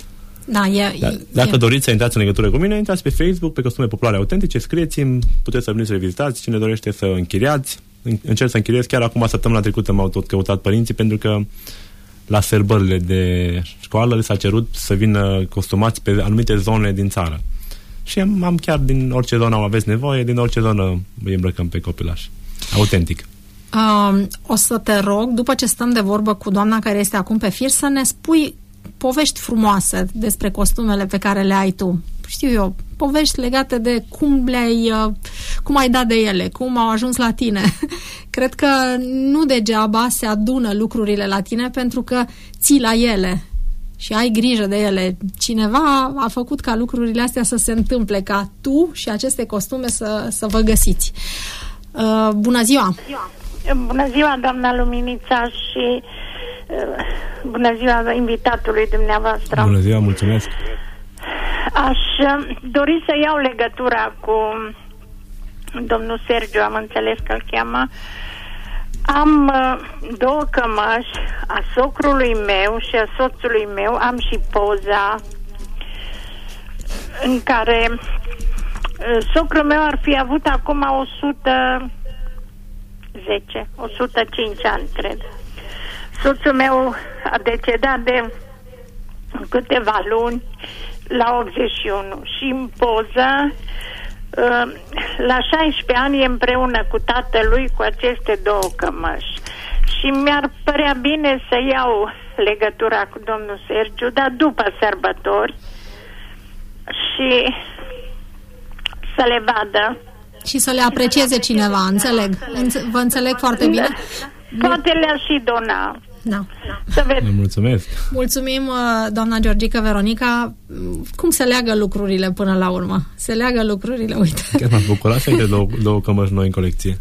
[SPEAKER 2] Da, e,
[SPEAKER 4] da, dacă e. doriți să intrați în legătură cu mine, intrați pe Facebook, pe Costume Populare Autentice, scrieți-mi, puteți să veniți să le vizitați, cine dorește să închiriați. Încerc să închiriez, chiar acum, săptămâna trecută m-au tot căutat părinții, pentru că la sărbările de școală s-a cerut să vină costumați pe anumite zone din țară. Și am, am chiar din orice zonă am aveți nevoie, din orice zonă îi îmbrăcăm pe copilași. Autentic.
[SPEAKER 2] Uh, o să te rog, după ce stăm de vorbă cu doamna care este acum pe fir, să ne spui povești frumoase despre costumele pe care le ai tu. Știu eu, povești legate de cum le-ai, uh, cum ai dat de ele, cum au ajuns la tine. Cred că nu degeaba se adună lucrurile la tine, pentru că ții la ele și ai grijă de ele. Cineva a făcut ca lucrurile astea să se întâmple, ca tu și aceste costume să, să vă găsiți. Uh, bună ziua!
[SPEAKER 13] Bună ziua, doamna Luminița, și uh, bună ziua invitatului dumneavoastră.
[SPEAKER 4] Bună ziua, mulțumesc!
[SPEAKER 13] Aș dori să iau legătura cu domnul Sergiu, am înțeles că îl cheamă. Am uh, două cămăși a socrului meu și a soțului meu. Am și poza în care uh, socrul meu ar fi avut acum o sută zece, o sută cinci ani, cred. Soțul meu a decedat de câteva luni, la optzeci și unu, și în poză la șaisprezece ani e împreună cu tatălui cu aceste două cămăși. Și mi-ar părea bine să iau legătura cu domnul Sergiu, dar după sărbători, și să le vadă.
[SPEAKER 2] Și să le aprecieze cineva, înțeleg. Vă înțeleg foarte bine.
[SPEAKER 13] Poate le-aș și dona.
[SPEAKER 2] Da.
[SPEAKER 13] Să vedem.
[SPEAKER 4] Mulțumesc.
[SPEAKER 2] Mulțumim, doamna Georgica Veronica. Cum se leagă lucrurile până la urmă? Se leagă lucrurile, uite.
[SPEAKER 4] Chiar m-am bucurat să intre două, două cămăși noi în colecție.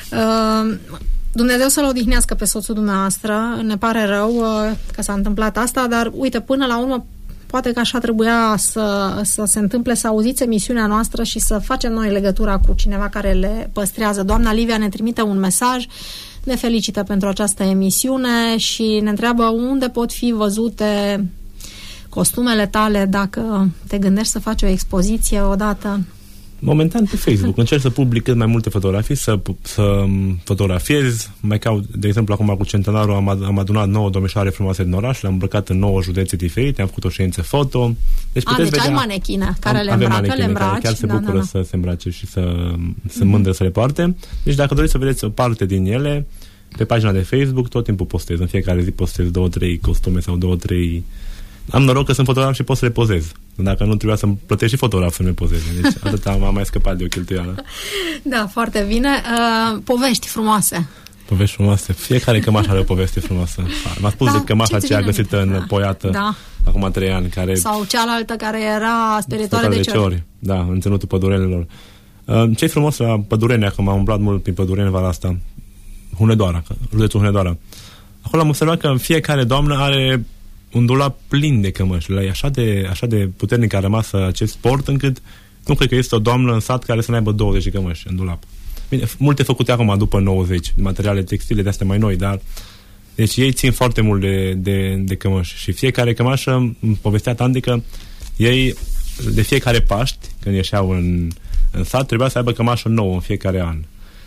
[SPEAKER 2] Uh, Dumnezeu să-l odihnească pe soțul dumneavoastră. Ne pare rău uh, că s-a întâmplat asta, dar uite, până la urmă poate că așa trebuia să, să se întâmple, să auziți emisiunea noastră și să facem noi legătura cu cineva care le păstrează. Doamna Livia ne trimite un mesaj, ne felicită pentru această emisiune și ne întreabă unde pot fi văzute costumele tale dacă te gândești să faci o expoziție odată.
[SPEAKER 4] Momentan pe Facebook încerc să public cât mai multe fotografii, să, să fotografiez, mai caut, de exemplu, acum cu centenarul am, am adunat nouă domnișoare frumoase din oraș, le-am îmbrăcat în nouă județe diferite, am făcut o ședință foto.
[SPEAKER 2] Deci, A, deci vedea, ai manechine care am, le îmbracă, le îmbraci.
[SPEAKER 4] Care chiar se
[SPEAKER 2] da,
[SPEAKER 4] bucură
[SPEAKER 2] da, da.
[SPEAKER 4] să se îmbrace și să se mândră să le poarte. Deci dacă doriți să vedeți o parte din ele, pe pagina de Facebook tot timpul postez, în fiecare zi postez două, trei costume sau două, trei... Am noroc că sunt fotograf și pot să le pozez. Dacă nu, trebuia să-mi plătesc și fotograf să ne pozeze. Deci atât am mai scăpat de o cheltuială.
[SPEAKER 2] Da, foarte bine. Uh, povești frumoase.
[SPEAKER 4] Povești frumoase. Fiecare cămașă are o poveste frumoasă. M-a spus da, de cămașa aceea găsită în da. Poiată da. acum trei ani. Care...
[SPEAKER 2] Sau cealaltă care era sperietoare de, de ciori. ciori.
[SPEAKER 4] Da, în ținutul pădurenilor. Uh, ce-i frumos la Pădurene, că m-am umblat mult prin Pădurene vara asta, Hunedoara, județul Hunedoara. Acolo am observat că fiecare doamnă are un dulap plin de cămăși. E așa de, așa de puternic a rămas acest sport, încât nu cred că este o doamnă în sat care să nu aibă douăzeci de cămăși în dulap. Bine, multe făcute acum după nouăzeci, materiale textile de astea mai noi, dar deci ei țin foarte mult de, de, de cămăși. Și fiecare cămașă, îmi povestea tanti că ei, de fiecare Paști, când ieșeau în, în sat, trebuia să aibă cămașă nouă în fiecare an.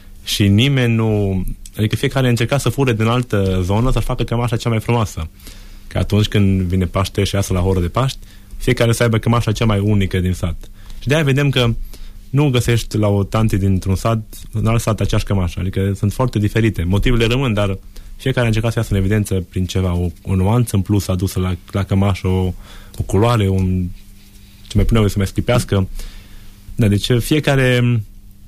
[SPEAKER 4] Și nimeni nu... Adică fiecare încerca să fure din altă zonă să facă cămașa cea mai frumoasă. Că atunci când vine Paște și iasă la horă de Paști, fiecare să aibă cămașa cea mai unică din sat. Și de-aia vedem că nu găsești la o tanti dintr-un sat, în alt sat, aceeași cămașă. Adică sunt foarte diferite. Motivele rămân, dar fiecare a încercat să iasă în evidență prin ceva, o, o nuanță în plus adusă la, la cămașă, o, o culoare, un... ce mai puneau să mai schipească. Da, deci fiecare...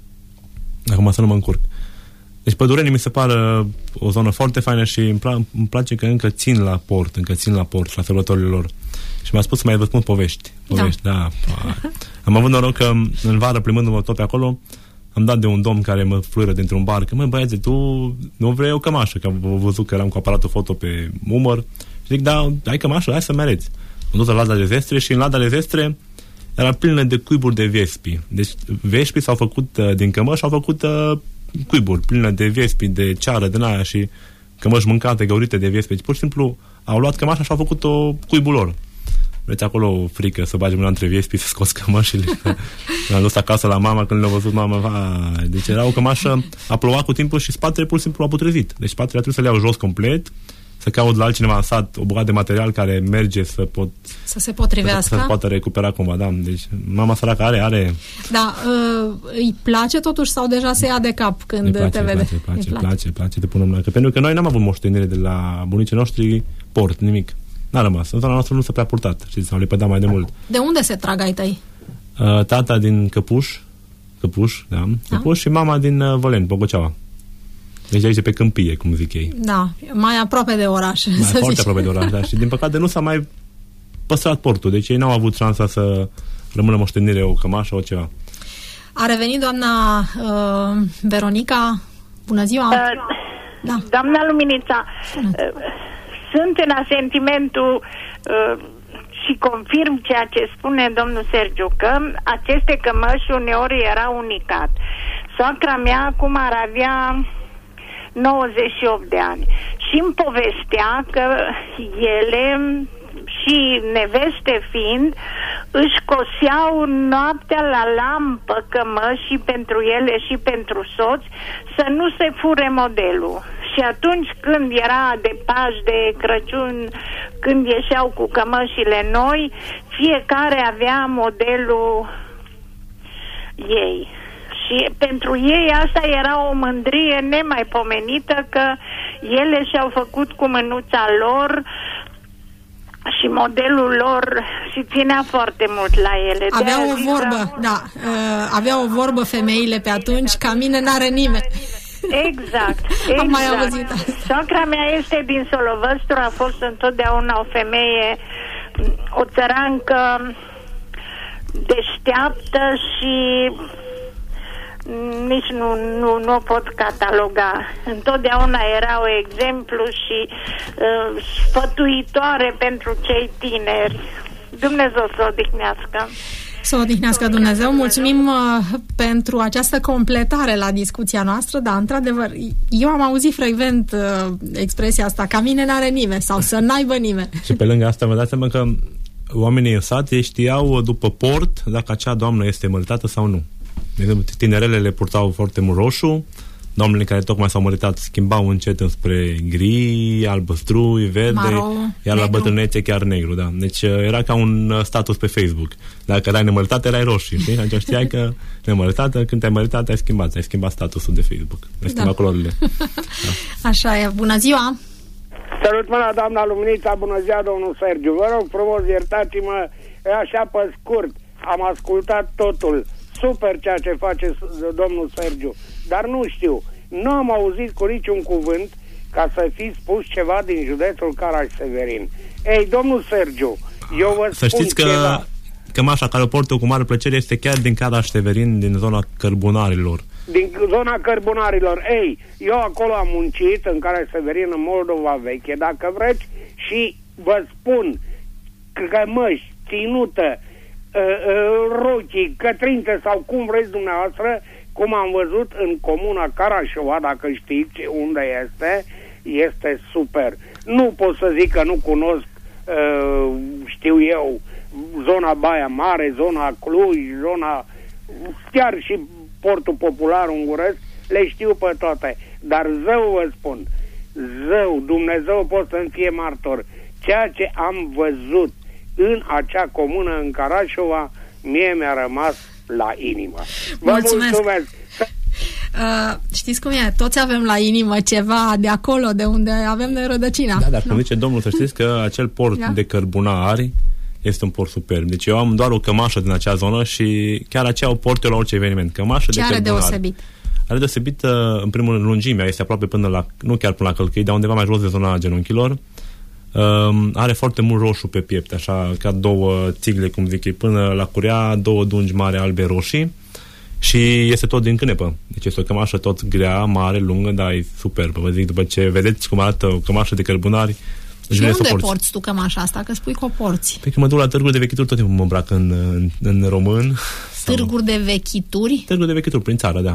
[SPEAKER 4] Acum să nu mă încurc. Deci Pădurenii mi se pare o zonă foarte faină și îmi, pla- îmi place că încă țin la port, încă țin la port, la sărbătorile lor. Și mi-a spus să mai vă spun povești. Povești, da. da. Am avut noroc că în vară, plimbându-mă tot pe acolo, am dat de un domn care mă fluieră dintr-un bar, că măi băiațe, tu nu vrei o cămașă, că am văzut că eram cu aparatul foto pe umăr. Și zic, da, ai cămașă, hai să-mi arăți. Am dus la Lada de Zestre și în Lada de Zestre era plină de cuiburi de vespi. Deci veșpii s-au făcut uh, din cămăși, au făcut uh, cuiburi pline de vespi, de ceară, din aia și cămăși mâncate, găurite de vespi. Deci, pur și simplu au luat cămașa și au făcut o cuibul lor. Vreți acolo frică să bagi mâna între viespi, să scoți cămășile. L-am dus acasă la mama când le-a văzut mama. Va, deci era o cămașă, a plouat cu timpul și spatele pur și simplu a putrezit. Deci spatele trebuie să le iau jos complet, să caut la altcineva în sat o bucată de material care merge să pot
[SPEAKER 2] să se potrivească,
[SPEAKER 4] să, să poată recupera cumva, da. Deci mama săracă are, are...
[SPEAKER 2] Da, uh, îi place totuși sau deja se ia de cap când
[SPEAKER 4] place,
[SPEAKER 2] te vede?
[SPEAKER 4] Place, place, place, place, place, te punem mâna. Pentru că noi n-am avut moștenire de la bunicii noștri, port, nimic. N-a rămas. În zona noastră nu s-a prea purtat, știți, s-au lepădat mai de mult.
[SPEAKER 2] De unde se trag ai tăi?
[SPEAKER 4] Uh, tata din Căpuș, Căpuș, da, Căpuș da? Și mama din uh, Văleni, Bogoceaua. Deci aici pe câmpie, cum zic ei.
[SPEAKER 2] Da, mai aproape de oraș.
[SPEAKER 4] Mai foarte zici. aproape de oraș, da. Și din păcate nu s-a mai păstrat portul, deci ei n-au avut șansa să rămână moștenire o cămașă, o ceva.
[SPEAKER 2] A revenit doamna uh, Veronica. Bună ziua! Uh,
[SPEAKER 13] da. Doamna Luminița, uh, sunt în asentimentul uh, și confirm ceea ce spune domnul Sergiu, că aceste cămăși uneori erau unicat. Soacra mea acum ar avea nouăzeci și opt de ani și îmi povestea că ele, și neveste fiind, își coseau noaptea la lampă cămăși și pentru ele și pentru soți să nu se fure modelul. Și atunci când era de Paști, de Crăciun, când ieșeau cu cămășile noi, fiecare avea modelul ei. Și pentru ei asta era o mândrie nemaipomenită, că ele și-au făcut cu mânuța lor și modelul lor și ținea foarte mult la ele.
[SPEAKER 2] Avea o vorbă, că... da, uh, avea o vorbă femeile pe atunci, ca mine n-are nimeni.
[SPEAKER 13] Exact, exact.
[SPEAKER 2] Am mai auzit asta.
[SPEAKER 13] Soacra mea este din Solovăstru, a fost întotdeauna o femeie, o țărancă deșteaptă și nici nu, nu, nu pot cataloga. Întotdeauna era un exemplu și uh, sfătuitoare pentru cei tineri. Dumnezeu să o odihnească.
[SPEAKER 2] Să o odihnească Dumnezeu. Mulțumim uh, pentru această completare la discuția noastră, dar într-adevăr, eu am auzit frecvent uh, expresia asta, ca mine n-are nimeni sau să n-aibă nimeni.
[SPEAKER 4] Și pe lângă asta vă dați seama că oamenii în sat știau după port dacă acea doamnă este măritată sau nu. De exemplu, tinerelele purtau foarte mult roșu, doamnele care tocmai s-au măritat schimbau încet înspre gri, albăstrui, verde, Maro, iar negru. La bătrânețe chiar negru, da. Deci era ca un status pe Facebook. Dacă erai nemăritată, erai roșii, știi? Atunci știai că nemăritată, când te-ai măritat, ai schimbat, ai schimbat statusul de Facebook. Ai schimbat da. Culorile. Da.
[SPEAKER 2] Așa e. Bună ziua!
[SPEAKER 14] Salut mâna, doamna Luminița, bună ziua, domnul Sergiu. Vă rog frumos, iertați-mă, așa pe scurt, am ascultat totul. Super ceea ce face domnul Sergiu, dar nu știu, nu am auzit cu niciun cuvânt ca să fi spus ceva din județul Caraș-Severin. Ei, domnul Sergiu, eu vă
[SPEAKER 4] să
[SPEAKER 14] spun
[SPEAKER 4] știți că
[SPEAKER 14] ceva.
[SPEAKER 4] Cămașa care o port eu cu mare plăcere este chiar din Caraș-Severin, din zona Cărbunarilor.
[SPEAKER 14] Din zona Cărbunarilor. Ei, eu acolo am muncit, în Caraș-Severin, în Moldova veche, dacă vreți, și vă spun că măști, ținută, rochii, cătrinte sau cum vreți dumneavoastră, cum am văzut în comuna Carașova, dacă știți unde este, este super. Nu pot să zic că nu cunosc, știu eu, zona Baia Mare, zona Cluj, zona, chiar și Portul Popular Unguresc, le știu pe toate, dar zău vă spun, zău, Dumnezeu pot să-mi fie martor, ceea ce am văzut în acea comună, în Carașova, mie mi-a rămas la inimă. Vă
[SPEAKER 2] mulțumesc!
[SPEAKER 14] mulțumesc.
[SPEAKER 2] Uh, știți cum e? Toți avem la inimă ceva de acolo, de unde avem noi rădăcina.
[SPEAKER 4] Da, dar cum zice domnul, să știți că acel port da. de Cărbunari este un port superb. Deci eu am doar o cămașă din acea zonă și chiar aceea o port eu la orice eveniment. Cămașă
[SPEAKER 2] ce
[SPEAKER 4] de
[SPEAKER 2] are
[SPEAKER 4] Cărbunari.
[SPEAKER 2] deosebit?
[SPEAKER 4] Are deosebit, în primul rând, lungimea. Este aproape până la, nu chiar până la călcâi, dar undeva mai jos de zona genunchilor. Um, are foarte mult roșu pe piept, așa ca două țigle, cum zic ei, până la curea, două dungi mari albe roșii și este tot din cânepă. Deci este o cămașă tot grea, mare, lungă, dar e superbă. Vă zic, după ce vedeți cum arată o cămașă de cărbunari,
[SPEAKER 2] și unde porți. porți tu cămașa asta? Că spui că o porți.
[SPEAKER 4] Păi când mă duc la târguri de vechituri, tot timpul mă îmbrac în, în, în român.
[SPEAKER 2] Târguri de vechituri?
[SPEAKER 4] Târguri de vechituri, prin țară, da.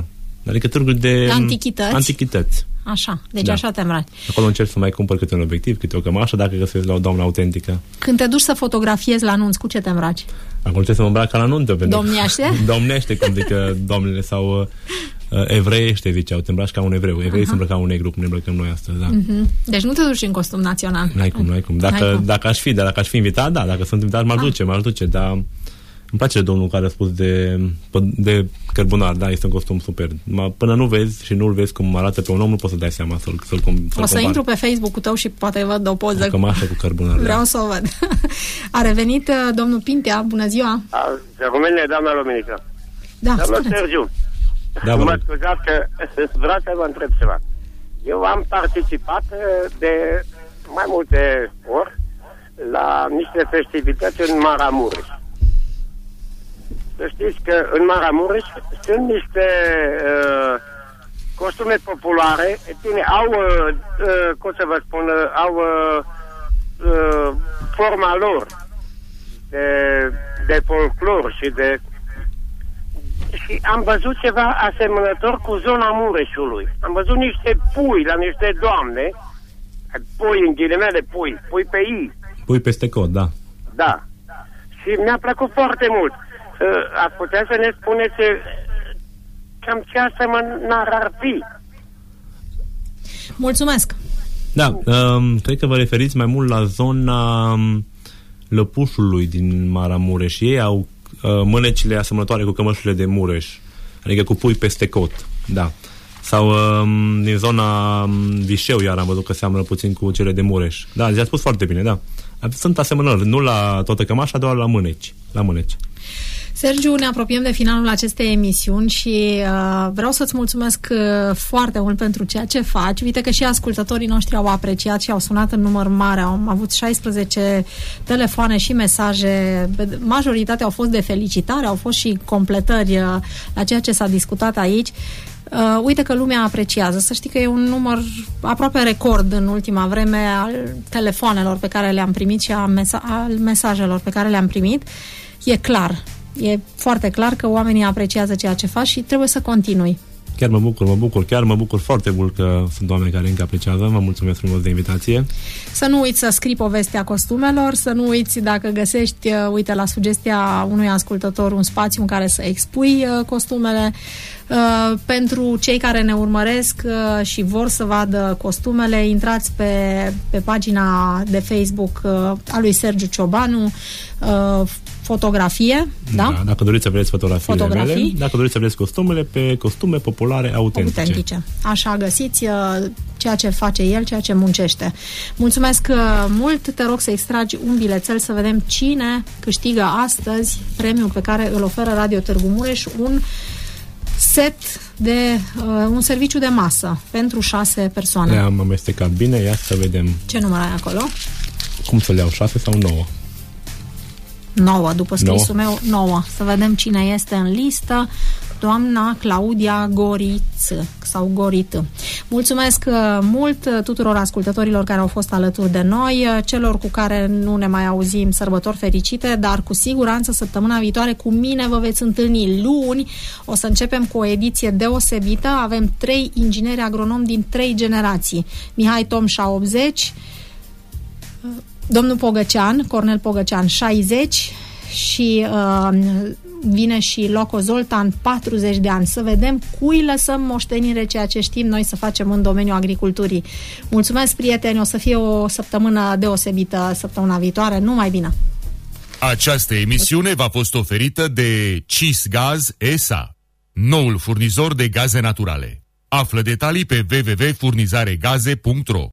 [SPEAKER 4] Adică târgul de...
[SPEAKER 2] Antichități.
[SPEAKER 4] Antichități.
[SPEAKER 2] Așa, deci
[SPEAKER 4] da.
[SPEAKER 2] așa te îmbraci.
[SPEAKER 4] Acolo încerc să mai cumpăr câte un obiectiv, câte o cămașă, dacă găsesc la o doamnă autentică.
[SPEAKER 2] Când te duci să fotografiezi la nunți, cu ce te îmbraci?
[SPEAKER 4] Acolo trebuie să mă îmbrac ca la nuntă.
[SPEAKER 2] Domnește?
[SPEAKER 4] Domnește, cum zică domnile, sau uh, evreiește, ziceau, te îmbraci ca un evreu. Evreii se îmbrăcau un negru, cum ne îmbrăcăm noi astăzi, da.
[SPEAKER 2] Uh-huh. Deci nu te duci în costum național.
[SPEAKER 4] N-ai cum, n-ai cum. Dacă,
[SPEAKER 2] n-ai cum.
[SPEAKER 4] dacă aș fi, dar dacă aș fi invitat, da, dacă sunt invitat, m-aș duce, m-aș duce, dar îmi place de domnul care a spus de, de cărbunar, da, este un costum super. Până nu vezi și nu-l vezi cum arată pe un om, nu poți să dai seama să-l, să-l, să-l
[SPEAKER 2] O să
[SPEAKER 4] compari.
[SPEAKER 2] intru pe Facebook-ul tău și poate văd o poză.
[SPEAKER 4] O cămașă cu cărbunar.
[SPEAKER 2] Vreau
[SPEAKER 4] da.
[SPEAKER 2] să o văd. A revenit domnul Pintea, bună ziua.
[SPEAKER 5] Rămâne, doamna Luminița.
[SPEAKER 2] Da,
[SPEAKER 5] Domnul
[SPEAKER 2] spuneți.
[SPEAKER 5] Sergiu,
[SPEAKER 4] da,
[SPEAKER 5] mă scuzați că vreau să vă întreb ceva. Eu am participat de mai multe ori la niște festivități în Maramureș. Să știți că în Maramureș sunt niște uh, costume populare, bine, au, uh, uh, cum să vă spun, uh, au uh, uh, forma lor de, de folclor și de... Și am văzut ceva asemănător cu zona Mureșului. Am văzut niște pui la niște doamne, pui în ghilimele pui, pui pe ei.
[SPEAKER 4] Pui peste cod, da.
[SPEAKER 5] Da. Și mi-a plăcut foarte mult. Ați putea să ne spuneți cam ce asemănare ar fi?
[SPEAKER 2] Mulțumesc.
[SPEAKER 4] Da, um, cred că vă referiți mai mult la zona um, Lăpușului din Maramureș. Ei au uh, mânecile asemănătoare cu cămășurile de Mureș, adică cu pui peste cot, da. Sau um, din zona um, Vișeu, iar am văzut că seamănă puțin cu cele de Mureș. Da, zi-a spus foarte bine, da. Sunt asemănări, nu la toată cămașa, doar la mâneci. La mâneci.
[SPEAKER 2] Sergiu, ne apropiem de finalul acestei emisiuni și uh, vreau să-ți mulțumesc uh, foarte mult pentru ceea ce faci. Uite că și ascultătorii noștri au apreciat și au sunat în număr mare. Am avut șaisprezece telefoane și mesaje. Majoritatea au fost de felicitare, au fost și completări uh, la ceea ce s-a discutat aici. Uh, uite că lumea apreciază. Să știi că e un număr aproape record în ultima vreme al telefoanelor pe care le-am primit și a mesa- al mesajelor pe care le-am primit. E clar. E foarte clar că oamenii apreciază ceea ce faci și trebuie să continui.
[SPEAKER 4] Chiar mă bucur, mă bucur, chiar mă bucur foarte mult că sunt oameni care încă apreciază. Vă mulțumesc frumos de invitație.
[SPEAKER 2] Să nu uiți să scrii povestea costumelor, să nu uiți dacă găsești, uite, la sugestia unui ascultător un spațiu în care să expui costumele. Uh, pentru cei care ne urmăresc uh, și vor să vadă costumele, intrați pe, pe pagina de Facebook uh, a lui Sergiu Ciobanu, uh, fotografie, da?
[SPEAKER 4] Da? Dacă doriți să vedeți fotografiile
[SPEAKER 2] Fotografii.
[SPEAKER 4] mele, dacă doriți să vedeți costumele, pe costume populare autentice.
[SPEAKER 2] autentice. Așa găsiți uh, ceea ce face el, ceea ce muncește. Mulțumesc uh, mult, te rog să extragi un bilețel să vedem cine câștigă astăzi premiul pe care îl oferă Radio Târgu Mureș, un set de uh, un serviciu de masă pentru șase persoane.
[SPEAKER 4] Le-am amestecat bine, ia să vedem.
[SPEAKER 2] Ce număr ai acolo?
[SPEAKER 4] Cum să le iau, șase sau nouă?
[SPEAKER 2] nouă, după scrisul meu, nouă. Să vedem cine este în listă. Doamna Claudia Goriță sau Gorită. Mulțumesc mult tuturor ascultătorilor care au fost alături de noi, celor cu care nu ne mai auzim, sărbători fericite, dar cu siguranță săptămâna viitoare cu mine vă veți întâlni luni. O să începem cu o ediție deosebită. Avem trei ingineri agronomi din trei generații. Mihai Tomșa, optzeci, domnul Pogăcean, Cornel Pogăcean, șaizeci și uh, vine și Loco Zoltan, patruzeci de ani. Să vedem cui lăsăm moștenire ceea ce știm noi să facem în domeniul agriculturii. Mulțumesc, prieteni, o să fie o săptămână deosebită săptămâna viitoare. Numai bine!
[SPEAKER 1] Această emisiune v-a fost oferită de Cisgaz S A, noul furnizor de gaze naturale. Află detalii pe w w w punct furnizaregaze punct ro.